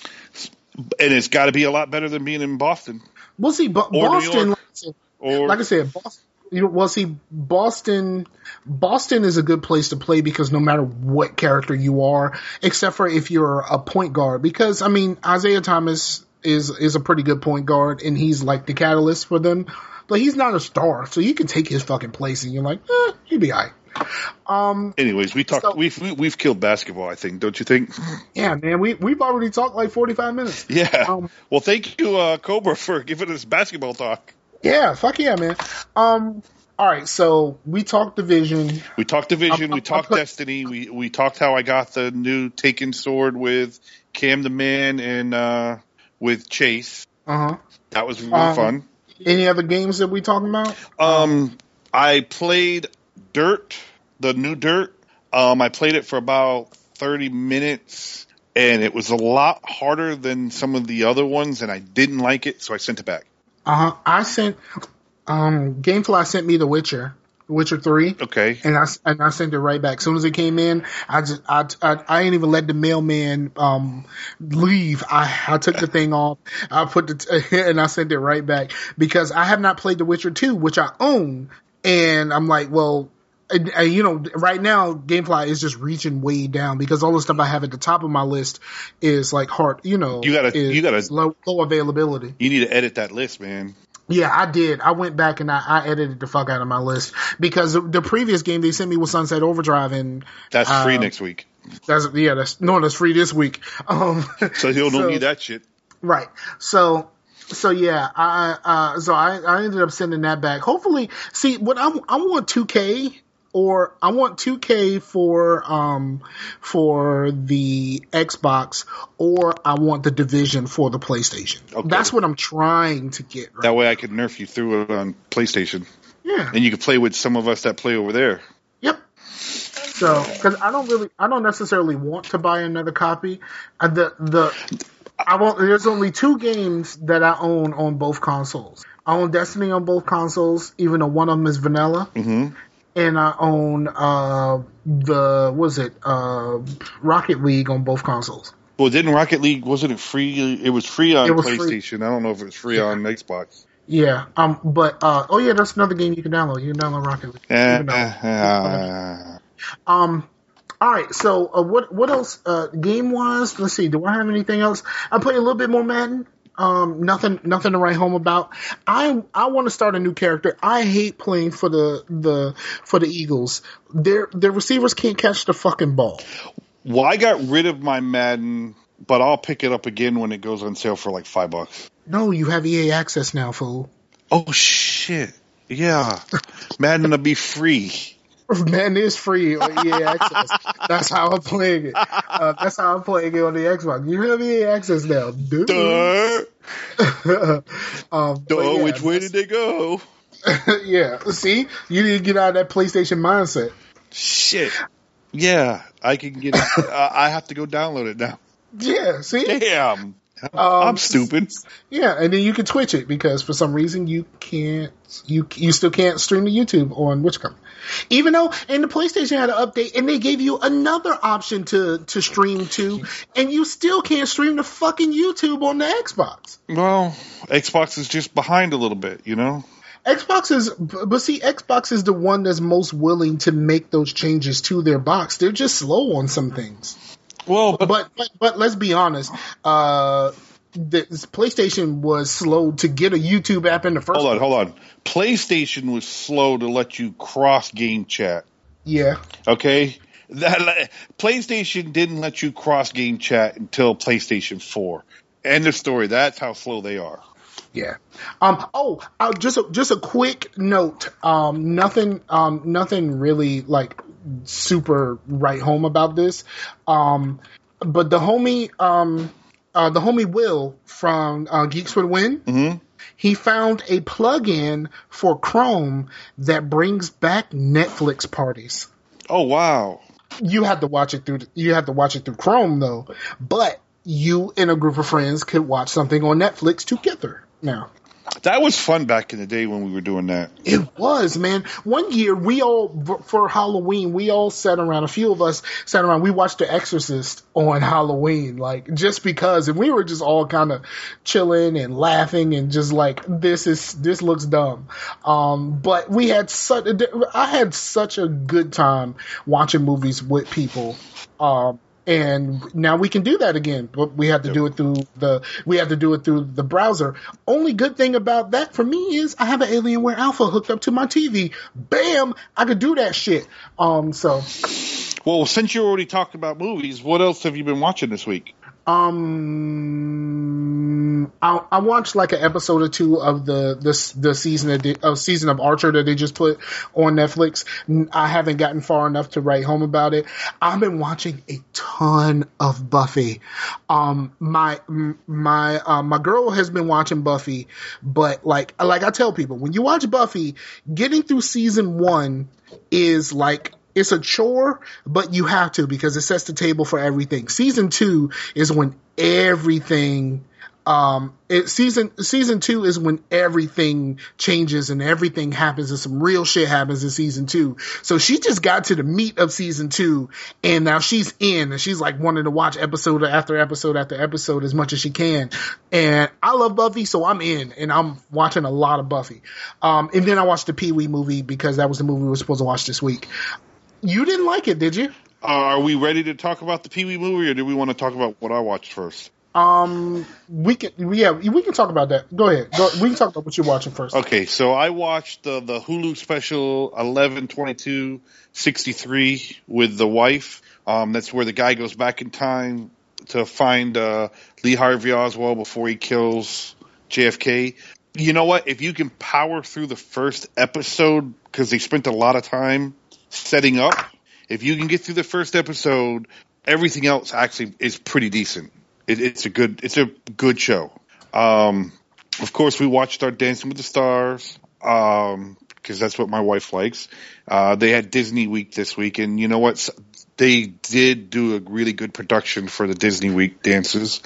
And it's got to be a lot better than being in Boston. We'll see. But or Boston, like I said, or, like I said, Boston. You know, well, see, Boston, Boston is a good place to play because no matter what character you are, except for if you're a point guard, because I mean, Isaiah Thomas is is a pretty good point guard, and he's like the catalyst for them, but he's not a star, so you can take his fucking place, and you're like, eh, he'd be alright. Um. Anyways, we talked. So, we've we've killed basketball. I think, don't you think? Yeah, man. We we've already talked like forty-five minutes. Yeah. Um, well, thank you, uh, Cobra, for giving us basketball talk. Yeah, fuck yeah, man. Um, all right, so we talked Division. We talked Division. I'm, we I'm, talked put, Destiny. We we talked how I got the new Taken sword with Cam the Man and uh, with Chase. Uh huh. That was really um, fun. Any other games that we talking about? Um, I played Dirt, the new Dirt. Um, I played it for about thirty minutes, and it was a lot harder than some of the other ones, and I didn't like it, so I sent it back. Uh huh. I sent um Gamefly sent me The Witcher, Witcher three. Okay. And I and I sent it right back. As soon as it came in, I just I I, I ain't even let the mailman um leave. I I took the thing off. I put the t- and I sent it right back because I have not played The Witcher two, which I own, and I'm like, well, And, and, you know, right now, Gamefly is just reaching way down because all the stuff I have at the top of my list is like hard, you know, you gotta, you gotta, low, low availability. You need to edit that list, man. Yeah, I did. I went back and I, I edited the fuck out of my list because the previous game they sent me was Sunset Overdrive, and that's free um, next week. That's yeah, that's no, that's free this week. Um, so he'll so, don't need that shit, right? So. So yeah, I uh, so I, I ended up sending that back. Hopefully, see what I I want two K or I want two K for um for the Xbox, or I want the Division for the PlayStation. Okay. That's what I'm trying to get. Right that way, I could nerf you through it on PlayStation. Yeah, and you could play with some of us that play over there. Yep. So because I don't really, I don't necessarily want to buy another copy. Uh, the the I won't. There's only two games that I own on both consoles. I own Destiny on both consoles, even though one of them is vanilla. Mm-hmm. And I own uh, the what was it uh, Rocket League on both consoles. Well, didn't Rocket League wasn't it free? It was free on was PlayStation. Free. I don't know if it was free yeah. on Xbox. Yeah. Um. But uh. Oh yeah, that's another game you can download. You can download Rocket League. Uh, uh, um. All right, so uh, what what else uh, game wise? Let's see. Do I have anything else? I play a little bit more Madden. Um, nothing nothing to write home about. I I want to start a new character. I hate playing for the the for the Eagles. Their their receivers can't catch the fucking ball. Well, I got rid of my Madden, but I'll pick it up again when it goes on sale for like five bucks. No, you have E A access now, fool. Oh shit! Yeah, Madden will be free. Man, is free on E A Access. That's how I'm playing it. Uh, that's how I'm playing it on the Xbox. You have E A Access now, dude. Duh. um, Duh, yeah, which way did they go? Yeah, see? You need to get out of that PlayStation mindset. Shit. Yeah, I can get it. uh, I have to go download it now. Yeah, see? Damn. I'm um, stupid. Yeah, and then you can Twitch it because for some reason you can't, you you still can't stream to YouTube on Witchcom. Even though, and the PlayStation had an update and they gave you another option to, to stream to, and you still can't stream to fucking YouTube on the Xbox. Well, Xbox is just behind a little bit, you know? Xbox is, but see, Xbox is the one that's most willing to make those changes to their box. They're just slow on some things. Well, but but but, but let's be honest. Uh, the PlayStation was slow to get a YouTube app in the first. Hold on, place. hold on. PlayStation was slow to let you cross game chat. Yeah. Okay. That PlayStation didn't let you cross game chat until PlayStation four. End of story. That's how slow they are. Yeah. Um. Oh, uh, just a, just a quick note. Um. Nothing. Um. Nothing really like super right home about this. Um. But the homie. Um. Uh. The homie Will from uh, Geeks for the Win. Mm-hmm. He found a plugin for Chrome that brings back Netflix parties. Oh wow! You have to watch it through. You have to watch it through Chrome though. But you and a group of friends could watch something on Netflix together now. That was fun back in the day when we were doing that. It was, man. One year, we all, for Halloween, we all sat around, a few of us sat around, we watched The Exorcist on Halloween, like, just because, and we were just all kind of chilling and laughing and just like, this is, this looks dumb. Um, but we had such, I had such a good time watching movies with people. Um, And now we can do that again, but we have to yep. do it through the we have to do it through the browser. Only good thing about that for me is I have an Alienware Alpha hooked up to my T V. Bam, I could do that shit. Um, so. Well, since you already talked about movies, what else have you been watching this week? Um, I, I watched like an episode or two of the the, the season of, the, of season of Archer that they just put on Netflix. I haven't gotten far enough to write home about it. I've been watching a ton of Buffy. Um, my my uh, my girl has been watching Buffy, but like like I tell people, when you watch Buffy, getting through season one is like. It's a chore, but you have to because it sets the table for everything. Season two is when everything Um, it, season season two is when everything changes and everything happens and some real shit happens in season two. So she just got to the meat of season two, and now she's in, and she's like wanting to watch episode after episode after episode as much as she can. And I love Buffy, so I'm in, and I'm watching a lot of Buffy. Um, and then I watched the Pee-wee movie because that was the movie we were supposed to watch this week. You didn't like it, did you? Uh, are we ready to talk about the Pee-wee movie, or do we want to talk about what I watched first? Um, we can, yeah, we can talk about that. Go ahead. Go, we can talk about what you're watching first. Okay, so I watched the the Hulu special eleven twenty-two sixty-three with the wife. Um, that's where the guy goes back in time to find uh, Lee Harvey Oswald before he kills J F K. You know what? If you can power through the first episode, because they spent a lot of time setting up, if you can get through the first episode, everything else actually is pretty decent. It, it's a good, it's a good show. Um, of course, we watched our Dancing with the Stars, um, because that's what my wife likes. Uh, they had Disney Week this week, and you know what? They did do a really good production for the Disney Week dances.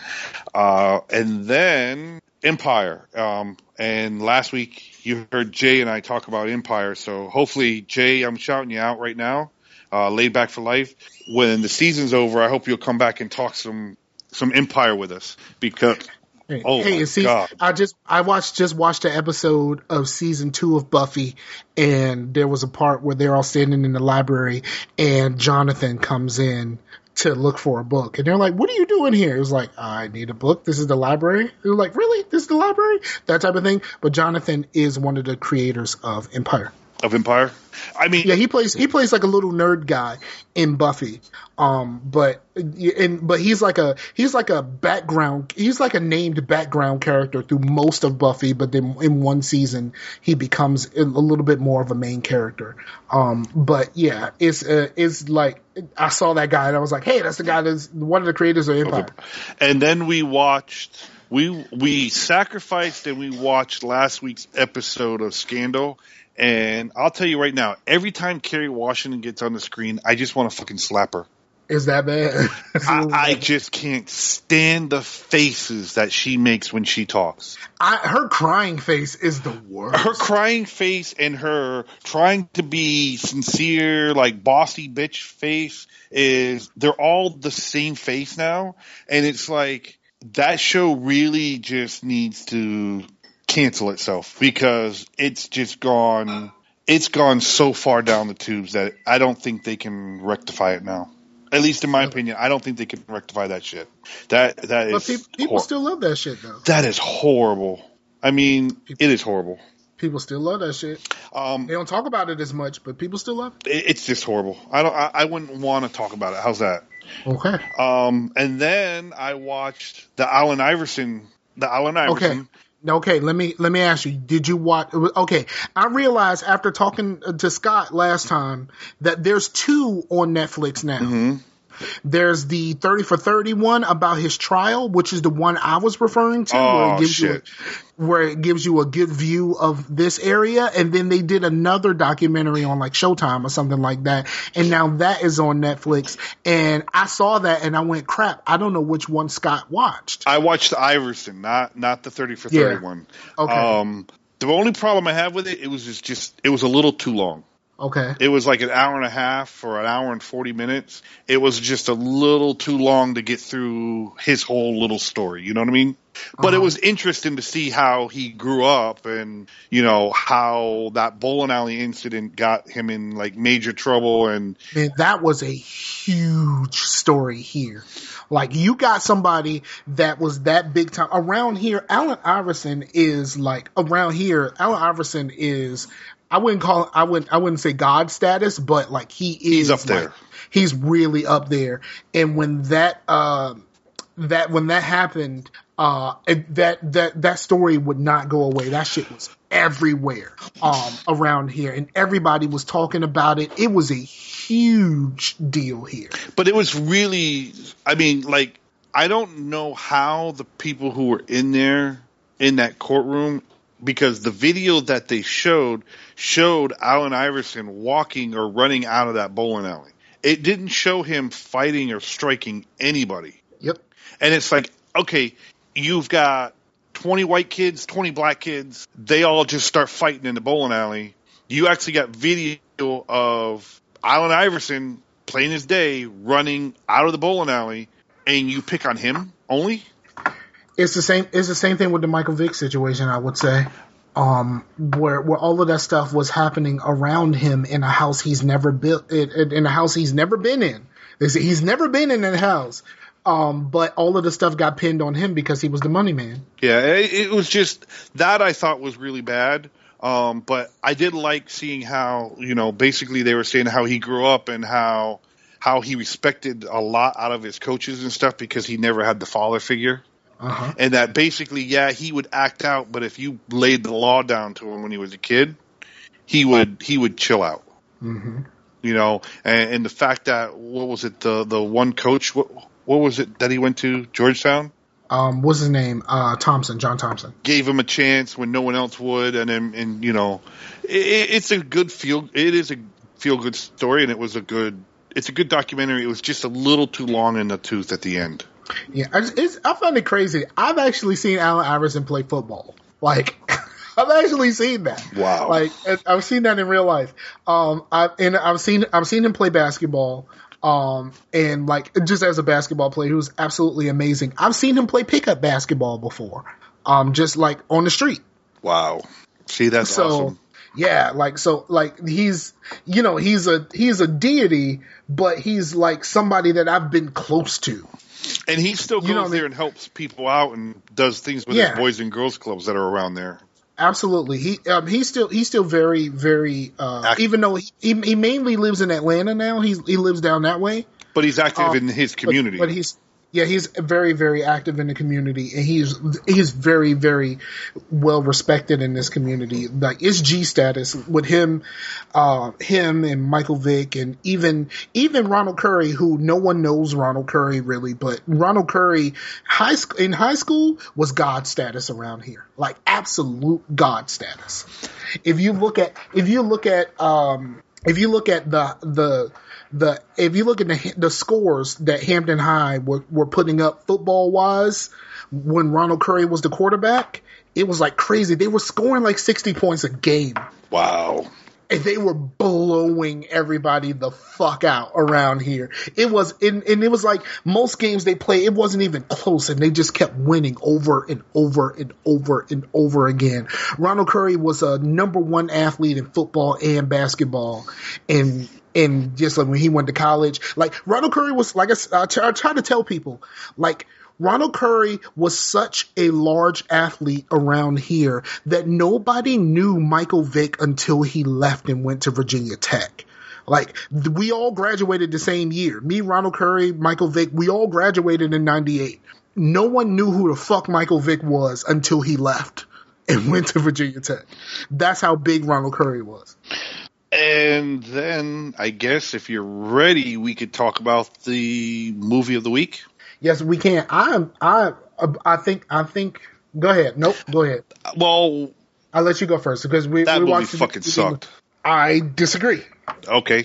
Uh, and then Empire. Um, and last week you heard Jay and I talk about Empire. So hopefully, Jay, I'm shouting you out right now. Uh, Laid Back for Life. When the season's over, I hope you'll come back and talk some some Empire with us, because hey, oh hey, my see, God. I just I watched just watched an episode of season two of Buffy, and there was a part where they're all standing in the library, and Jonathan comes in to look for a book, and they're like, "What are you doing here?" It was like, "I need a book. This is the library." They were like, "Really? This is the library?" That type of thing. But Jonathan is one of the creators of Empire. Of Empire? I mean, yeah, he plays he plays like a little nerd guy in Buffy, um, but and but he's like a he's like a background he's like a named background character through most of Buffy, but then in one season he becomes a little bit more of a main character. Um, but yeah, it's uh, it's like I saw that guy and I was like, hey, that's the guy that's one of the creators of Empire. And then we watched we we sacrificed and we watched last week's episode of Scandal. And I'll tell you right now, every time Kerry Washington gets on the screen, I just want to fucking slap her. Is that bad? I, I just can't stand the faces that she makes when she talks. I, her crying face is the worst. Her crying face and her trying to be sincere, like bossy bitch face is, they're all the same face now. And it's like, that show really just needs to cancel itself, because it's just gone it's gone so far down the tubes that I don't think they can rectify it now. At least in my opinion, I don't think they can rectify that shit. That that is. But pe- people hor- still love that shit though. That is horrible. I mean, people, it is horrible. People still love that shit. Um, they don't talk about it as much, but people still love it. It's just horrible. I don't. I, I wouldn't want to talk about it. How's that? Okay. Um, and then I watched the Allen Iverson. The Allen Iverson. Okay. Okay, let me let me ask you. Did you watch? Okay, I realized after talking to Scott last time that there's two on Netflix now. Mm-hmm. There's the thirty for thirty one about his trial, which is the one I was referring to, oh, where it gives shit. you a, where it gives you a good view of this area, and then they did another documentary on like Showtime or something like that, and now that is on Netflix. And I saw that and I went, crap, I don't know which one Scott watched. I watched the Iverson, not not the thirty for thirty yeah. one. Okay. Um, the only problem I have with it, it was just, just it was a little too long. Okay. It was like an hour and a half or an hour and forty minutes. It was just a little too long to get through his whole little story. You know what I mean? But uh-huh. It was interesting to see how he grew up and, you know, how that bowling alley incident got him in like major trouble. And man, that was a huge story here. Like, you got somebody that was that big time around here. Allen Iverson is like around here. Allen Iverson is, I wouldn't call I wouldn't I wouldn't say God status, but like he is he's up there. Like, he's really up there. And when that uh, that when that happened, uh, that that that story would not go away. That shit was everywhere um, around here, and everybody was talking about it. It was a huge deal here. But it was really, I mean, like, I don't know how the people who were in there in that courtroom, because the video that they showed showed Allen Iverson walking or running out of that bowling alley. It didn't show him fighting or striking anybody. Yep. And it's like, okay, you've got twenty white kids, twenty black kids. They all just start fighting in the bowling alley. You actually got video of Allen Iverson plain as day running out of the bowling alley, and you pick on him only. It's the same. It's the same thing with the Michael Vick situation, I would say, um, where where all of that stuff was happening around him in a house he's never built, in, in a house he's never been in. He's never been in that house, um, but all of the stuff got pinned on him because he was the money man. Yeah, it, it was just that I thought was really bad. Um, but I did like seeing how, you know, basically they were saying how he grew up and how how he respected a lot out of his coaches and stuff because he never had the father figure. Uh-huh. And that basically, yeah, he would act out, but if you laid the law down to him when he was a kid, he would he would chill out. Mm-hmm. You know, and, and the fact that, what was it, the the one coach, what, what was it that he went to, Georgetown? Um, what's his name? Uh, Thompson, John Thompson. Gave him a chance when no one else would, and then, and you know, it, it's a good feel. It is a feel good story, and it was a good. It's a good documentary. It was just a little too long in the tooth at the end. Yeah, I, just, it's, I find it crazy. I've actually seen Allen Iverson play football. Like, I've actually seen that. Wow. Like, I've seen that in real life. Um, I and I've seen I've seen him play basketball. Um, and like just as a basketball player, who's absolutely amazing. I've seen him play pickup basketball before. Um, just like on the street. Wow. See, that's so, awesome. Yeah, like so, like he's, you know, he's a he's a deity, but he's like somebody that I've been close to. And he still goes you know, there and helps people out and does things with yeah. his boys and girls clubs that are around there. Absolutely, he um, he's still he's still very very uh, even though he, he mainly lives in Atlanta now. He's he lives down that way, but he's active um, in his community. But, but he's yeah he's very very active in the community, and he's he's very very well respected in this community. Like it's G status with him, uh, him and Michael Vick, and even even Ronald Curry, who no one knows Ronald Curry really, but Ronald Curry high sc- in high school was God status around here, like absolute God status. If you look at if you look at um, if you look at the the The if you look at the the scores that Hampton High were, were putting up football wise when Ronald Curry was the quarterback, it was like crazy. They were scoring like sixty points a game. Wow. And they were blowing everybody the fuck out around here. It was and, and it was like most games they play, it wasn't even close, and they just kept winning over and over and over and over again. Ronald Curry was a number one athlete in football and basketball, and And just like when he went to college, like Ronald Curry was like, I, I, t- I try to tell people, like Ronald Curry was such a large athlete around here that nobody knew Michael Vick until he left and went to Virginia Tech. Like we all graduated the same year. Me, Ronald Curry, Michael Vick, we all graduated in ninety-eight. No one knew who the fuck Michael Vick was until he left and went to Virginia Tech. That's how big Ronald Curry was. And then, I guess, if you're ready, we could talk about the movie of the week. Yes, we can. I I I think I think. Go ahead. Nope. Go ahead. Well, I'll let you go first because we that we movie watched fucking the, sucked. I disagree. Okay.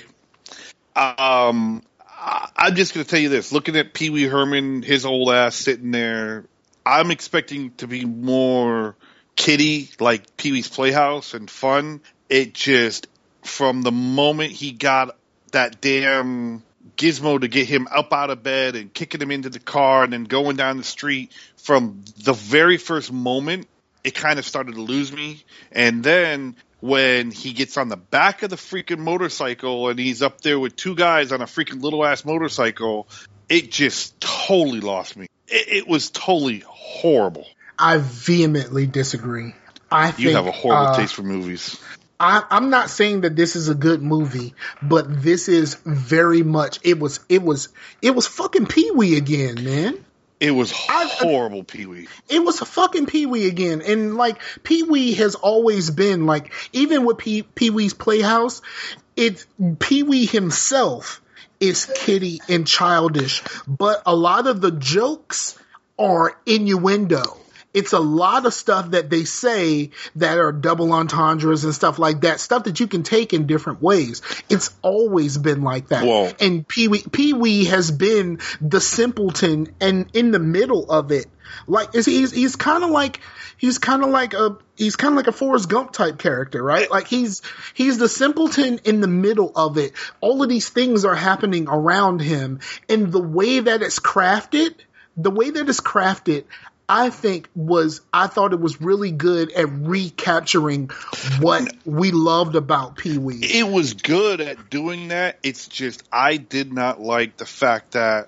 Um, I'm just gonna tell you this. Looking at Pee Wee Herman, his old ass sitting there, I'm expecting to be more kiddie, like Pee Wee's Playhouse and fun. It just. From the moment he got that damn gizmo to get him up out of bed and kicking him into the car and then going down the street, from the very first moment, it kind of started to lose me. And then when he gets on the back of the freaking motorcycle and he's up there with two guys on a freaking little-ass motorcycle, it just totally lost me. It, it was totally horrible. I vehemently disagree. I think, you have a horrible uh, taste for movies. I, I'm not saying that this is a good movie, but this is very much. It was. It was. It was fucking Pee Wee again, man. It was horrible, Pee Wee. It was a fucking Pee Wee again, and like Pee Wee has always been like, even with Pee Pee Wee's Playhouse, it's Pee Wee himself is kiddie and childish, but a lot of the jokes are innuendo. it's a lot of stuff that they say that are double entendres and stuff like that, stuff that you can take in different ways. It's always been like that. Whoa. And Pee-wee, Pee-wee has been the simpleton and in the middle of it. Like, is he's, he's kind of like, he's kind of like a, he's kind of like a Forrest Gump type character, right? Like he's, he's the simpleton in the middle of it. All of these things are happening around him, and the way that it's crafted, the way that it's crafted, I think was, I thought it was really good at recapturing what we loved about Pee-wee. It was good at doing that. It's just, I did not like the fact that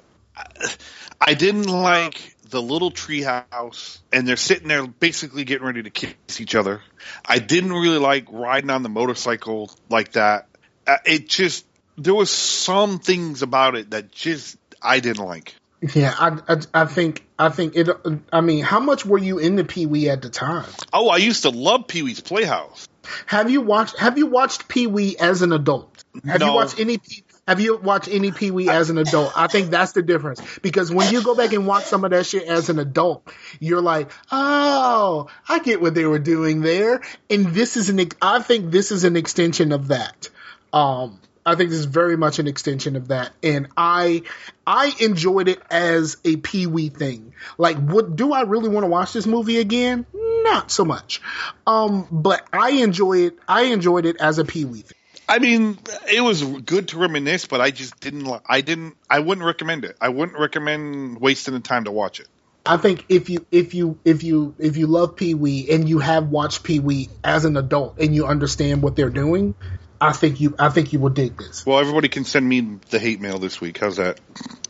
I didn't like the little treehouse, and they're sitting there basically getting ready to kiss each other. I didn't really like riding on the motorcycle like that. Uh, It just, there was some things about it that just I didn't like. Yeah, I, I, I think, I think it. I mean, how much were you into Pee-wee at the time? Oh, I used to love Pee-wee's Playhouse. Have you watched? Have you watched Pee-wee as an adult? Have No. you watched any? Have you watched any Pee-wee as an adult? I think that's the difference, because when you go back and watch some of that shit as an adult, you're like, oh, I get what they were doing there, and this is an. I think this is an extension of that. Um, I think this is very much an extension of that, and I I enjoyed it as a Pee-wee thing. Like, what do I really want to watch this movie again? Not so much, um, but I enjoy it. I enjoyed it as a Pee-wee thing. I mean, it was good to reminisce, but I just didn't. li- I didn't. I wouldn't recommend it. I wouldn't recommend wasting the time to watch it. I think if you if you if you if you love Pee-wee and you have watched Pee-wee as an adult and you understand what they're doing, I think you I think you will dig this. Well, everybody can send me the hate mail this week. How's that?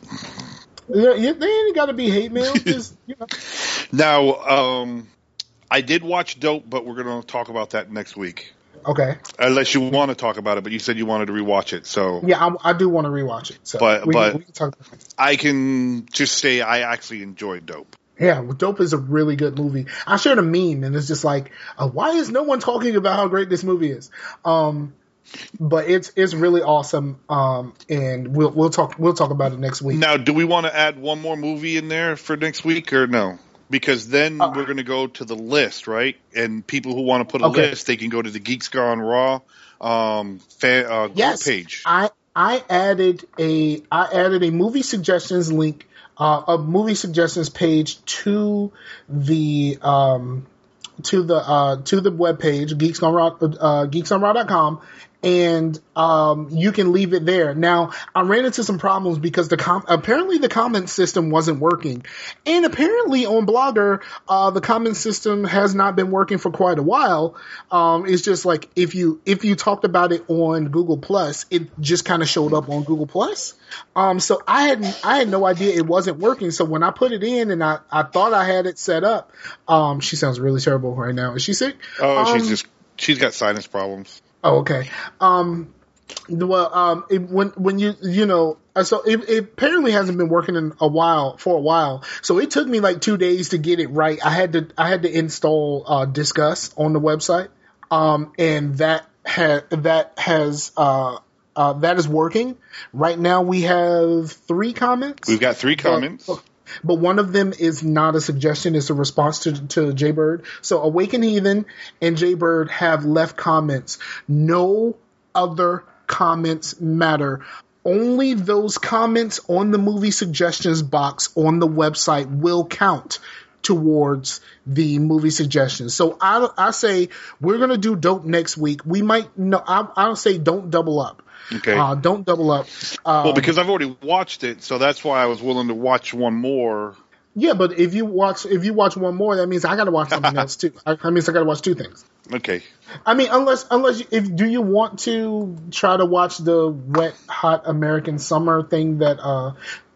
Yeah, yeah, they ain't got to be hate mail. Just, you know. Now, um, I did watch Dope, but we're going to talk about that next week. Okay. Unless you want to talk about it, but you said you wanted to rewatch it, so Yeah, I, I do want to rewatch it. So But- we, but- can, we can talk about it. I can just say I actually enjoyed Dope. Yeah, well, Dope is a really good movie. I shared a meme, and it's just like, uh, why is no one talking about how great this movie is? Um, but it's it's really awesome. Um, and we'll we'll talk we'll talk about it next week. Now, do we want to add one more movie in there for next week or no? Because then Uh, we're going to go to the list, right? And people who want to put a Okay. list, they can go to the Geeks Gone Raw um, fan, uh, group Yes, page. I I added a I added a movie suggestions link, uh, a movie suggestions page to the um to the uh to the webpage geeks on raw uh geeks on raw dot com, and um you can leave it there. Now, I ran into some problems because the com- apparently the comment system wasn't working, and apparently on Blogger uh the comment system has not been working for quite a while. Um it's just like if you if you talked about it on Google Plus, it just kind of showed up on Google Plus. Um so I had I had no idea it wasn't working. So when I put it in and I I thought I had it set up, um she sounds really terrible right now. Is she sick? Oh, Um, she's just she's got sinus problems. Oh, okay. Um, well, um, it, when when you you know, uh, so it, it apparently hasn't been working in a while for a while. So it took me like two days to get it right. I had to I had to install uh, Discuss on the website, um, and that had that has uh, uh, that is working right now. We have three comments. We've got three comments. But, but one of them is not a suggestion; it's a response to to Jaybird. So Awaken Heathen and Jaybird have left comments. No other comments matter. Only those comments on the movie suggestions box on the website will count towards the movie suggestions. So I I say we're gonna do Dope next week. We might no. I I'll say don't double up. Okay. Uh, don't double up. Um, well, because I've already watched it, so that's why I was willing to watch one more. Yeah, but if you watch if you watch one more, that means I got to watch something else too. I, that means I got to watch two things. Okay. I mean, unless unless you, if do you want to try to watch the Wet Hot American Summer thing that uh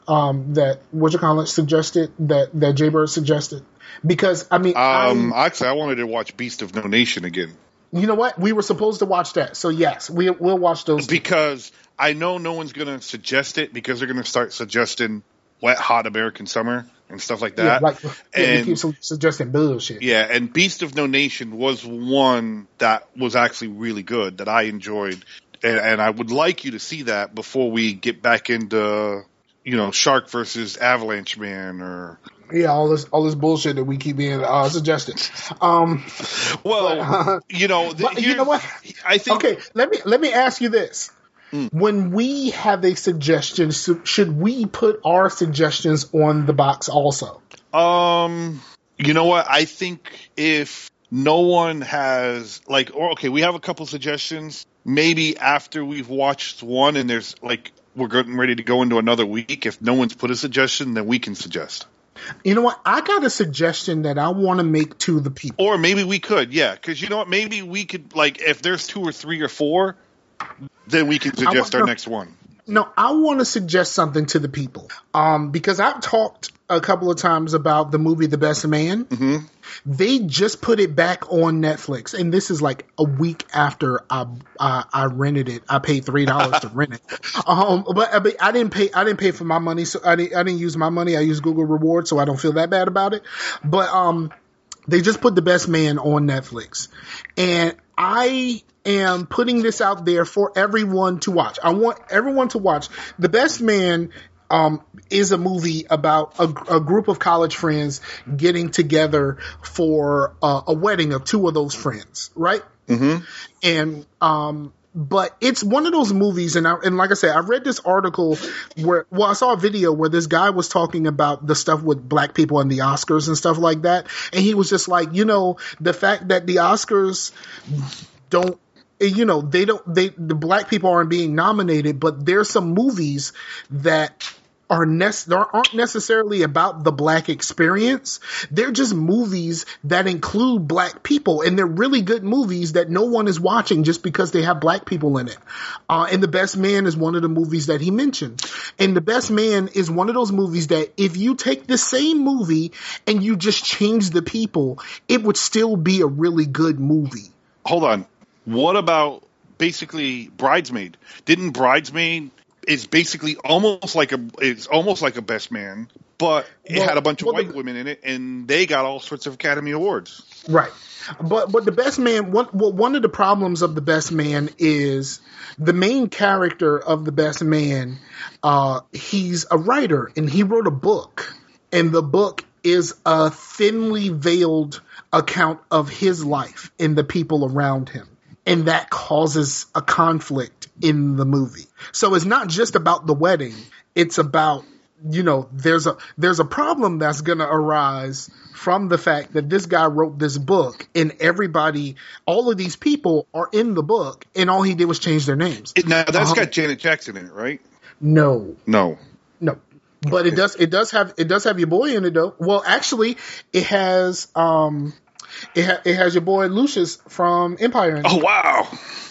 um that what you call it suggested that that Jaybird suggested? Because I mean, Um, I, actually, I wanted to watch Beast of No Nation again you know what? We were supposed to watch that, so yes, we we'll watch those. two. because I know no one's going to suggest it because they're going to start suggesting Wet Hot American Summer and stuff like Yeah, that. like yeah, and we keep su- suggesting bullshit. yeah, and Beast of No Nation was one that was actually really good that I enjoyed, and, and I would like you to see that before we get back into you know Shark versus Avalanche Man or Yeah, all this all this bullshit that we keep being uh, suggested. Um, well, but, uh, you know, but you know what? I think. Okay, let me let me ask you this: mm. when we have a suggestion, should we put our suggestions on the box also? Um, you know what? I think if no one has like, or okay, we have a couple suggestions. Maybe after we've watched one and there's like we're getting ready to go into another week. If no one's put a suggestion, then we can suggest. You know what? I got a suggestion that I want to make to the people. Or maybe we could, yeah. Because you know what? Maybe we could, like, if there's two or three or four, then we can suggest want, our no, next one. No, I want to suggest something to the people. Um, because I've talked a couple of times about the movie The Best Man. Mm-hmm. They just put it back on Netflix, and this is like a week after I I, I rented it. I paid three dollars to rent it. Um, but, but I didn't pay. I didn't pay for my money, so I didn't. I didn't use my money. I used Google Rewards, so I don't feel that bad about it. But um, they just put The Best Man on Netflix, and I am putting this out there for everyone to watch. I want everyone to watch The Best Man. Um, is a movie about a, a group of college friends getting together for uh, a wedding of two of those friends, right? Mm-hmm. And um, but it's one of those movies, and I, and like I said, I read this article where, well, I saw a video where this guy was talking about the stuff with black people and the Oscars and stuff like that, and he was just like, you know, the fact that the Oscars don't. You know, they don't, they, the black people aren't being nominated, but there's some movies that are nec- aren't necessarily about the black experience. They're just movies that include black people, and they're really good movies that no one is watching just because they have black people in it. Uh, and The Best Man is one of the movies that he mentioned. And The Best Man is one of those movies that if you take the same movie and you just change the people, it would still be a really good movie. Hold on. What about basically Bridesmaid? Didn't Bridesmaid is basically almost like a it's almost like a Best Man, but it well, had a bunch of well, white the, women in it, and they got all sorts of Academy Awards. Right, but but The Best Man. One well, one of the problems of The Best Man is the main character of The Best Man. Uh, he's a writer, and he wrote a book, and the book is a thinly veiled account of his life and the people around him. And that causes a conflict in the movie. So it's not just about the wedding. It's about, you know, there's a there's a problem that's going to arise from the fact that this guy wrote this book, and everybody, all of these people are in the book, and all he did was change their names. It, now that's um, got Janet Jackson in it, right? No, no, no. But it does it does have it does have your boy in it though. Well, actually, it has um. It, ha- it has your boy Lucius from Empire in it. Oh, wow.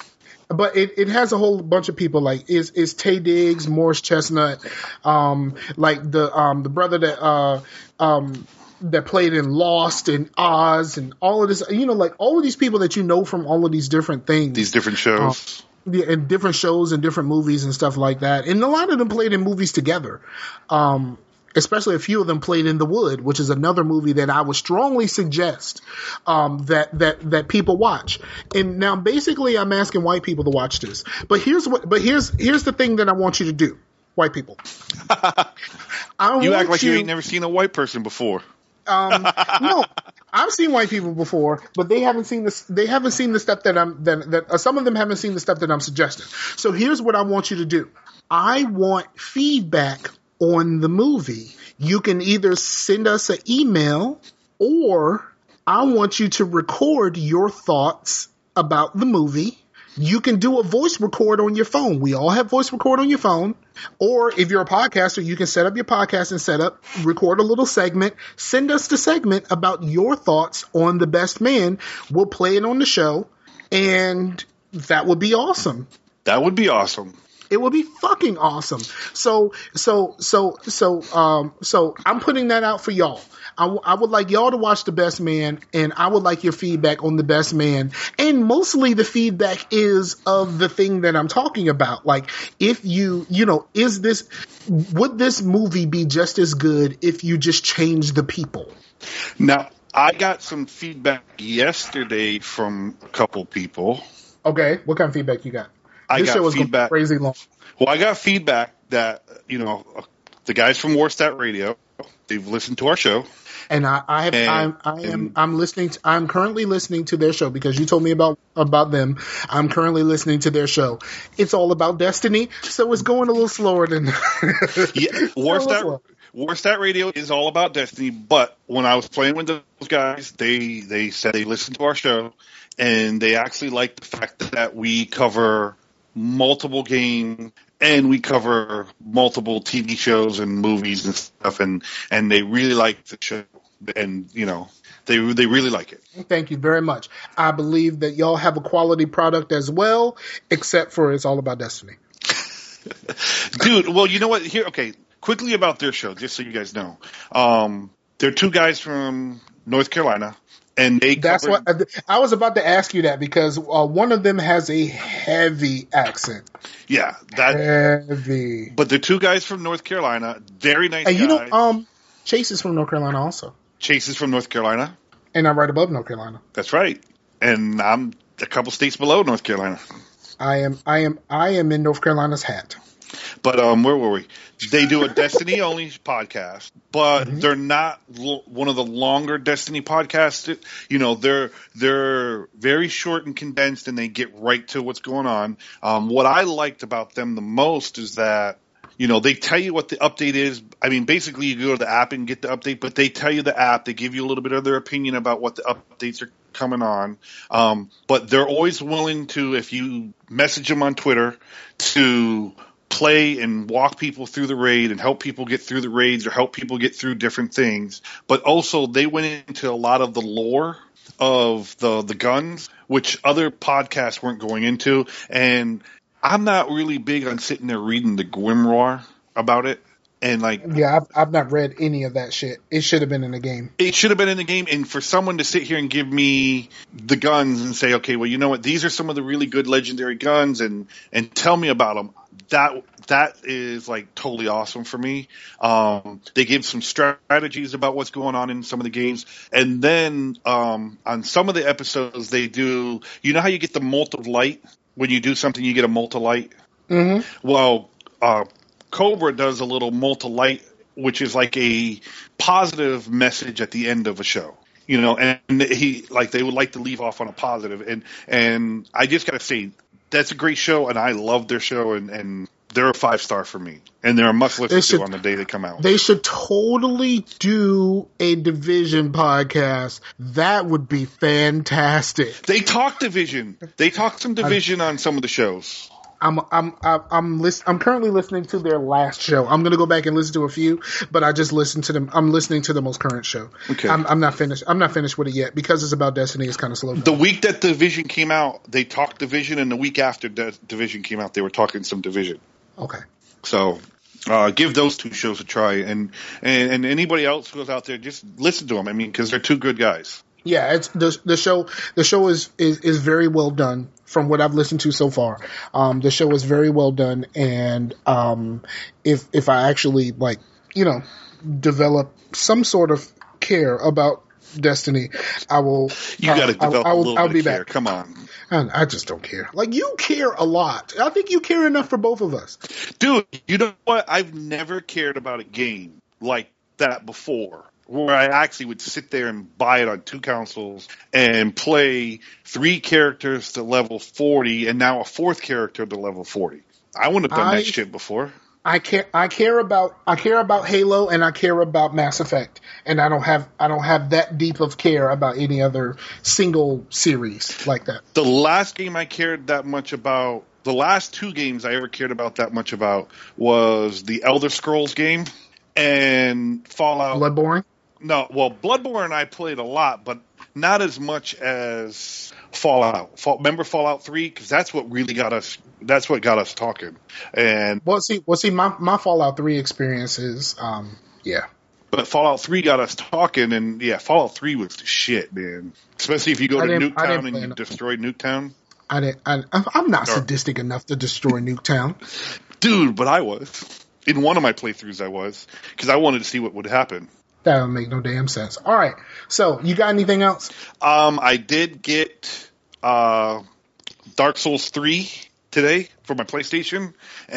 But it, it has a whole bunch of people, like is is Tay Diggs, Morris Chestnut, um, like the um the brother that uh um that played in Lost and Oz and all of this, you know, like all of these people that you know from all of these different things. These different shows. Um, yeah, and different shows and different movies and stuff like that. And a lot of them played in movies together. Um Especially a few of them played in The Wood, which is another movie that I would strongly suggest um, that that that people watch. And now, basically, I'm asking white people to watch this. But here's what. But here's here's the thing that I want you to do, white people. I you act want like you, you ain't never seen a white person before. Um, no, I've seen white people before, but they haven't seen this. They haven't seen the stuff that I'm. That, that uh, some of them haven't seen the stuff that I'm suggesting. So here's what I want you to do. I want feedback on the movie. You can either send us an email, or I want you to record your thoughts about the movie. You can do a voice record on your phone. We all have voice record on your phone. Or if you're a podcaster, you can set up your podcast and set up, record a little segment. Send us the segment about your thoughts on The Best Man. We'll play it on the show, and that would be awesome. That would be awesome. It would be fucking awesome. So, so, so, so, um, so I'm putting that out for y'all. I, w- I would like y'all to watch The Best Man, and I would like your feedback on The Best Man. And mostly the feedback is of the thing that I'm talking about. Like, if you, you know, is this, would this movie be just as good if you just change the people? Now, I got some feedback yesterday from a couple people. Okay. What kind of feedback you got? I this got show is feedback. Crazy long. Well, I got feedback that, you know, the guys from Warstat Radio, They've listened to our show. And I, I have, and, I'm, I am, and, I'm listening. To, I'm currently listening to their show because you told me about about them. I'm currently listening to their show. It's all about Destiny, so it's going a little slower than. yeah, Warstat, Warstat Radio is all about Destiny. But when I was playing with those guys, they they said they listened to our show, and they actually like the fact that we cover multiple games. And we cover multiple T V shows and movies and stuff, and, and they really like the show, and you know they they really like it. Thank you very much. I believe that y'all have a quality product as well, except for it's all about Destiny. Dude, well, you know what? Here, okay, quickly about their show, just so you guys know. Um, they're two guys from North Carolina. And they That's covered, what I was about to ask you that because uh, one of them has a heavy accent. Yeah, that heavy. But they're two guys from North Carolina, very nice and guys. You know, um, Chase is from North Carolina also. Chase is from North Carolina, and I'm right above North Carolina. That's right, and I'm a couple states below North Carolina. I am, I am, I am in North Carolina's hat. But um, where were we? They do a Destiny only podcast, but mm-hmm. they're not l- one of the longer Destiny podcasts. You know, they're they're very short and condensed, and they get right to what's going on. Um, what I liked about them the most is that, you know, they tell you what the update is. I mean, basically, you go to the app and get the update, but they tell you the app. They give you a little bit of their opinion about what the updates are coming on. Um, but they're always willing to, if you message them on Twitter, to play and walk people through the raid and help people get through the raids or help people get through different things. But also they went into a lot of the lore of the the guns, which other podcasts weren't going into. And I'm not really big on sitting there reading the Grimoire about it. And like, yeah, I've, I've not read any of that shit. It should have been in the game. It should have been in the game. And for someone to sit here and give me the guns and say, okay, well, you know what? These are some of the really good legendary guns, and and tell me about them. That that is like totally awesome for me. Um, they give some strategies about what's going on in some of the games, and then um, on some of the episodes they do. You know how you get the multi-light when you do something, you get a multi-light. Mm-hmm. Well, uh, Cobra does a little multi-light, which is like a positive message at the end of a show. You know, and he like they would like to leave off on a positive, and and I just gotta say that's a great show, and I love their show, and, and they're a five star for me, and they're a must listen should, to on the day they come out. They should totally do a Division podcast. That would be fantastic. They talk Division. They talk some Division I, on some of the shows. I'm I'm I'm I'm, list, I'm currently listening to their last show. I'm going to go back and listen to a few, but I just listened to them. I'm listening to the most current show. Okay. I'm, I'm not finished. I'm not finished with it yet because it's about Destiny. It's kind of slow down. The week that Division came out, they talked Division, and the week after De- Division came out, they were talking some Division. Okay. So uh, give those two shows a try, and, and and anybody else who goes out there, just listen to them. I mean, because they're two good guys. Yeah, it's the the show. The show is, is, is very well done from what I've listened to so far. Um, the show is very well done, and um, if if I actually like, you know, develop some sort of care about Destiny, I will. You got to uh, develop I, I will, a little I'll bit be of care. back. Come on. I just don't care. Like, you care a lot. I think you care enough for both of us. Dude, you know what? I've never cared about a game like that before, where I actually would sit there and buy it on two consoles and play three characters to level forty and now a fourth character to level forty. I wouldn't have done I, that shit before. I care. I care about. I care about Halo, and I care about Mass Effect, and I don't have. I don't have that deep of care about any other single series like that. The last game I cared that much about, the last two games I ever cared about that much about, was the Elder Scrolls game and Fallout. Bloodborne. No, well, Bloodborne I played a lot, but not as much as Fallout. Fall, remember Fallout three? Because that's what really got us. That's what got us talking. And well, see, well, see, my my Fallout three experiences, um, yeah. But Fallout three got us talking, and yeah, Fallout three was the shit, man. Especially if you go to Nuketown and you enough. destroy Nuketown. I didn't. I, I'm not or, sadistic enough to destroy Nuketown, dude. But I was in one of my playthroughs. I was because I wanted to see what would happen. That would make no damn sense. All right. So, you got anything else? Um, I did get uh, Dark Souls three today for my PlayStation,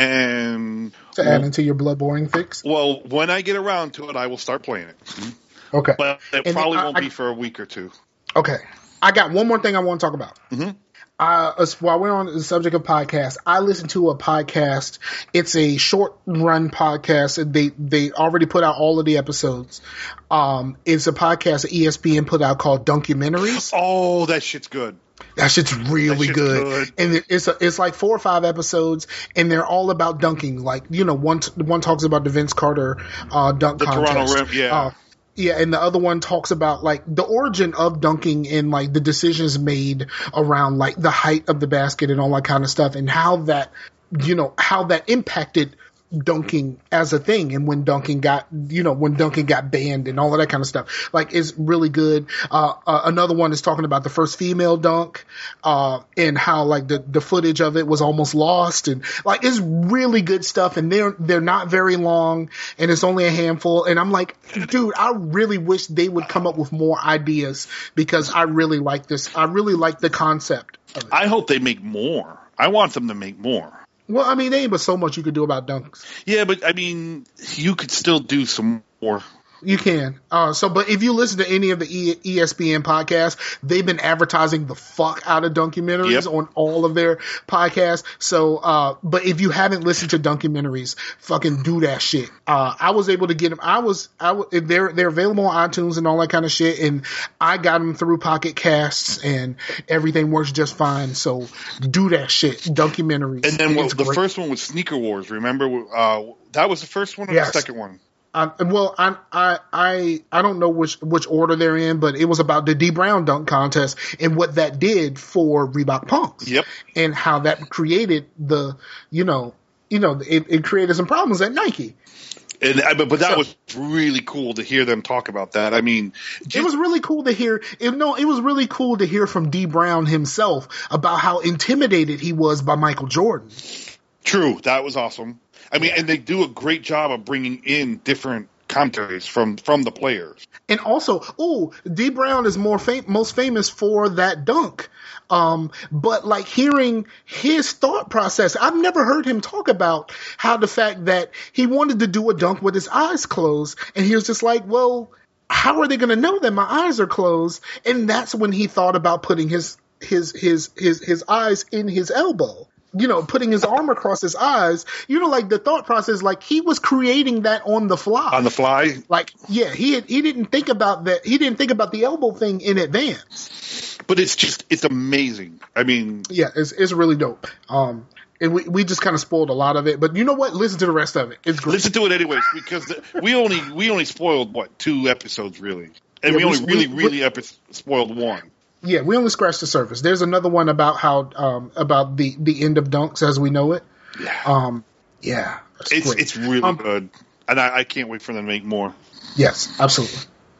and to add well, into your Bloodborne fix. Well, when I get around to it, I will start playing it. Okay, but it and probably I, won't I, be for a week or two. Okay, I got one more thing I want to talk about. Mm-hmm. Uh, while we're on the subject of podcasts, I listened to a podcast. It's a short run podcast. They they already put out all of the episodes. Um, it's a podcast that E S P N put out called Dunkumentaries. Oh, that shit's good. That shit's really that shit's good. good. And it's a, it's like four or five episodes, and they're all about dunking. Like, you know, one one talks about the Vince Carter uh, dunk the contest. Toronto Rim, yeah. Uh, Yeah, and the other one talks about like the origin of dunking and like the decisions made around like the height of the basket and all that kind of stuff, and how that, you know, how that impacted dunking as a thing, and when dunking got, you know, when dunking got banned and all of that kind of stuff. Like, it's really good. Uh, uh, another one is talking about the first female dunk, uh, and how like the, the footage of it was almost lost, and like, it's really good stuff. And they're, they're not very long, and it's only a handful. And I'm like, dude, I really wish they would come up with more ideas, because I really like this. I really like the concept of it. I hope they make more. I want them to make more. Well, I mean, there ain't but so much you could do about dunks. Yeah, but I mean, you could still do some more. You can. Uh, so, but if you listen to any of the e- ESPN podcasts, they've been advertising the fuck out of Dunkumentaries yep. on all of their podcasts. So, uh, but if you haven't listened to Dunkumentaries, fucking do that shit. Uh, I was able to get them. I was, I w- they're, they're available on iTunes and all that kind of shit. And I got them through Pocket Casts, and everything works just fine. So do that shit. Dunkumentaries. And then well, the great. first one was Sneaker Wars. Remember, uh, that was the first one or yes. the second one? I, well, I, I, I, I don't know which, which order they're in, but it was about the D Brown dunk contest and what that did for Reebok Punks. Yep. And how that created the, you know, you know, it, it created some problems at Nike. And, but, but that so, was really cool to hear them talk about that. I mean, just, it was really cool to hear. It, no, it was really cool to hear from D Brown himself about how intimidated he was by Michael Jordan. True. That was awesome. I mean, and they do a great job of bringing in different commentaries from, from the players. And also, ooh, D Brown is more fam- most famous for that dunk. Um, but like hearing his thought process, I've never heard him talk about how the fact that he wanted to do a dunk with his eyes closed, and he was just like, well, how are they going to know that my eyes are closed? And that's when he thought about putting his his his his his eyes in his elbow. You know, putting his arm across his eyes, you know, like the thought process, like he was creating that on the fly. On the fly? Like, yeah, he had, he didn't think about that. He didn't think about the elbow thing in advance. But it's just, it's amazing. I mean, yeah, it's it's really dope. Um, and we, we just kind of spoiled a lot of it, but you know what? Listen to the rest of it. It's great. Listen to it anyways, because the, we only we only spoiled what two episodes really, and yeah, we only we, really we, really epi- spoiled one. Yeah, we only scratched the surface. There's another one about how um, about the, the end of dunks as we know it. Yeah, um, yeah, it's great. It's really um, good, and I, I can't wait for them to make more. Yes, absolutely.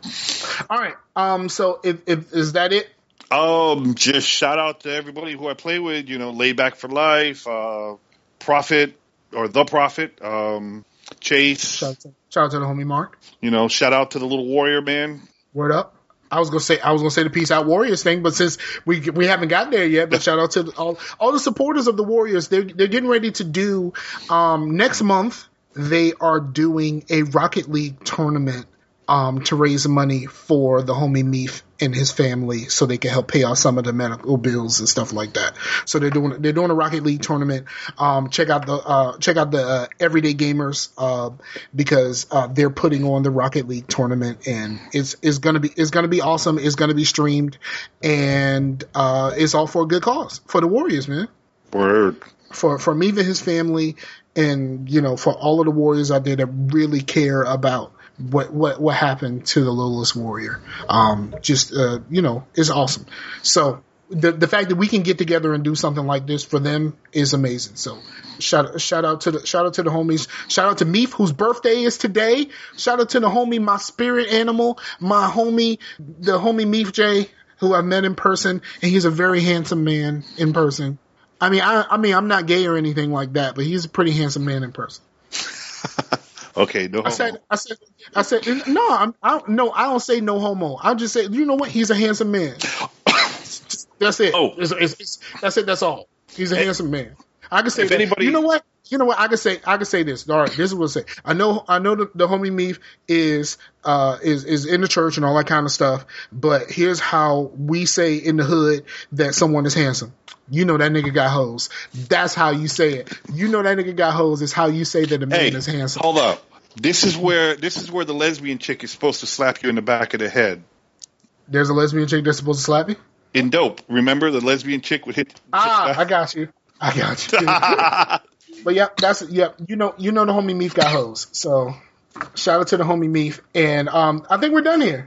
All right, um, so if, if is that it? Um, just shout out to everybody who I play with. You know, Layback for Life, uh, Prophet or the Prophet, um, Chase. Shout out, to, shout out to the homie Mark. You know, shout out to the little warrior man. Word up. I was gonna say I was gonna say the Peace Out Warriors thing, but since we we haven't gotten there yet, but shout out to all all the supporters of the Warriors. They're they're getting ready to do um, next month. They are doing a Rocket League tournament um, to raise money for the homie Meef and his family, so they can help pay off some of the medical bills and stuff like that. So they're doing they're doing a Rocket League tournament. Um, check out the uh, check out the uh, Everyday Gamers uh, because uh, they're putting on the Rocket League tournament, and it's it's gonna be it's gonna be awesome. It's gonna be streamed, and uh, it's all for a good cause for the Warriors, man. Word. For for Meef and his family, and you know, for all of the Warriors out there that really care about what what what happened to the Lawless Warrior. Um, just uh, you know, it's awesome. So the the fact that we can get together and do something like this for them is amazing. So shout shout out to the shout out to the homies. Shout out to Meef, whose birthday is today. Shout out to the homie, my spirit animal, my homie, the homie Meef J, who I met in person, and he's a very handsome man in person. I mean, I, I mean, I'm not gay or anything like that, but he's a pretty handsome man in person. Okay, no homo. I said, I said, I said, no, I'm, I don't, no, I don't say no homo. I just say, you know what? He's a handsome man. That's it. Oh, it's, it's, it's, that's it. That's all. He's a hey, handsome man. I can say if that. anybody, you know what? You know what? I can say. I can say this. All right, this is what I say. I know. I know the, the homie Meef is uh is is in the church and all that kind of stuff. But here's how we say in the hood that someone is handsome. You know that nigga got hoes. That's how you say it. You know that nigga got hoes is how you say that a man hey, is handsome. Hold up. This is where this is where the lesbian chick is supposed to slap you in the back of the head. There's a lesbian chick that's supposed to slap you? In Dope, remember the lesbian chick would hit. Ah, I got you. I got you. But yeah, that's yeah. You know, you know the homie Meef got hoes. So shout out to the homie Meef, and um, I think we're done here.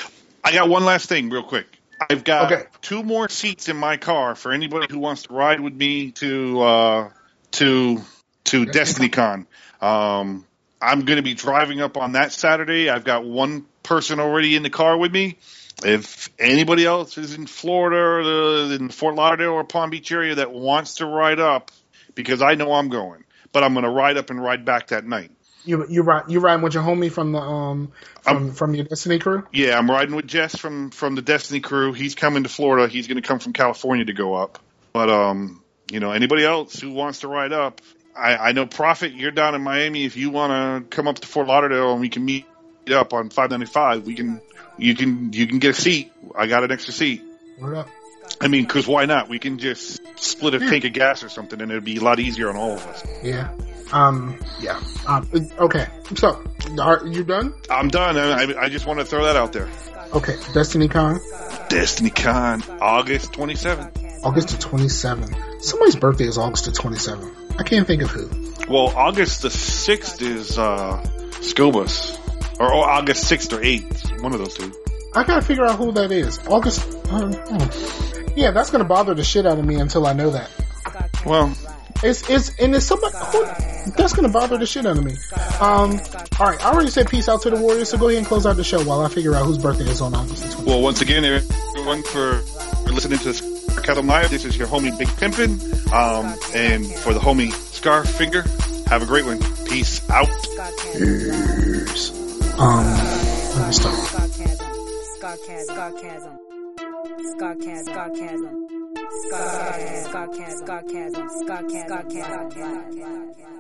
I got one last thing, real quick. I've got okay. two more seats in my car for anybody who wants to ride with me to uh, to to DestinyCon. Um, I'm going to be driving up on that Saturday. I've got one person already in the car with me. If anybody else is in Florida or the, in Fort Lauderdale or Palm Beach area that wants to ride up, because I know I'm going, but I'm going to ride up and ride back that night. You you ride you riding with your homie from the um from um, from your Destiny crew? Yeah, I'm riding with Jess from from the Destiny crew. He's coming to Florida. He's going to come from California to go up. But um, you know, anybody else who wants to ride up, I, I know Prophet, you're down in Miami. If you want to come up to Fort Lauderdale and we can meet up on five ninety-five, we can. You can you can get a seat. I got an extra seat. What up? I mean, because why not? We can just split a yeah. tank of gas or something, and it'd be a lot easier on all of us. Yeah. Um. Yeah. Um. Okay. So, are you done? I'm done. I, I just want to throw that out there. Okay. DestinyCon. DestinyCon, August twenty-seventh. August the twenty-seventh. Somebody's birthday is August the twenty-seventh. I can't think of who. Well, August the sixth is uh, Scobus. Or, or August sixth or eighth. One of those two. I gotta figure out who that is. August. Uh, oh. Yeah, that's gonna bother the shit out of me until I know that. Well, it's it's and it's somebody who, that's gonna bother the shit out of me. Um. All right, I already said peace out to the Warriors, so go ahead and close out the show while I figure out whose birthday is on August twentieth. Well, once again, everyone for listening to Sarcasm Live. This is your homie Big Pimpin', um, and for the homie Scarfinger. Have a great one. Peace out. Peace. Um. Let me start. Scarcasm, scarcasm, scarcasm, scarcasm, scarcasm, scarcasm, scarcasm, scarcasm, scarcasm, scarcasm.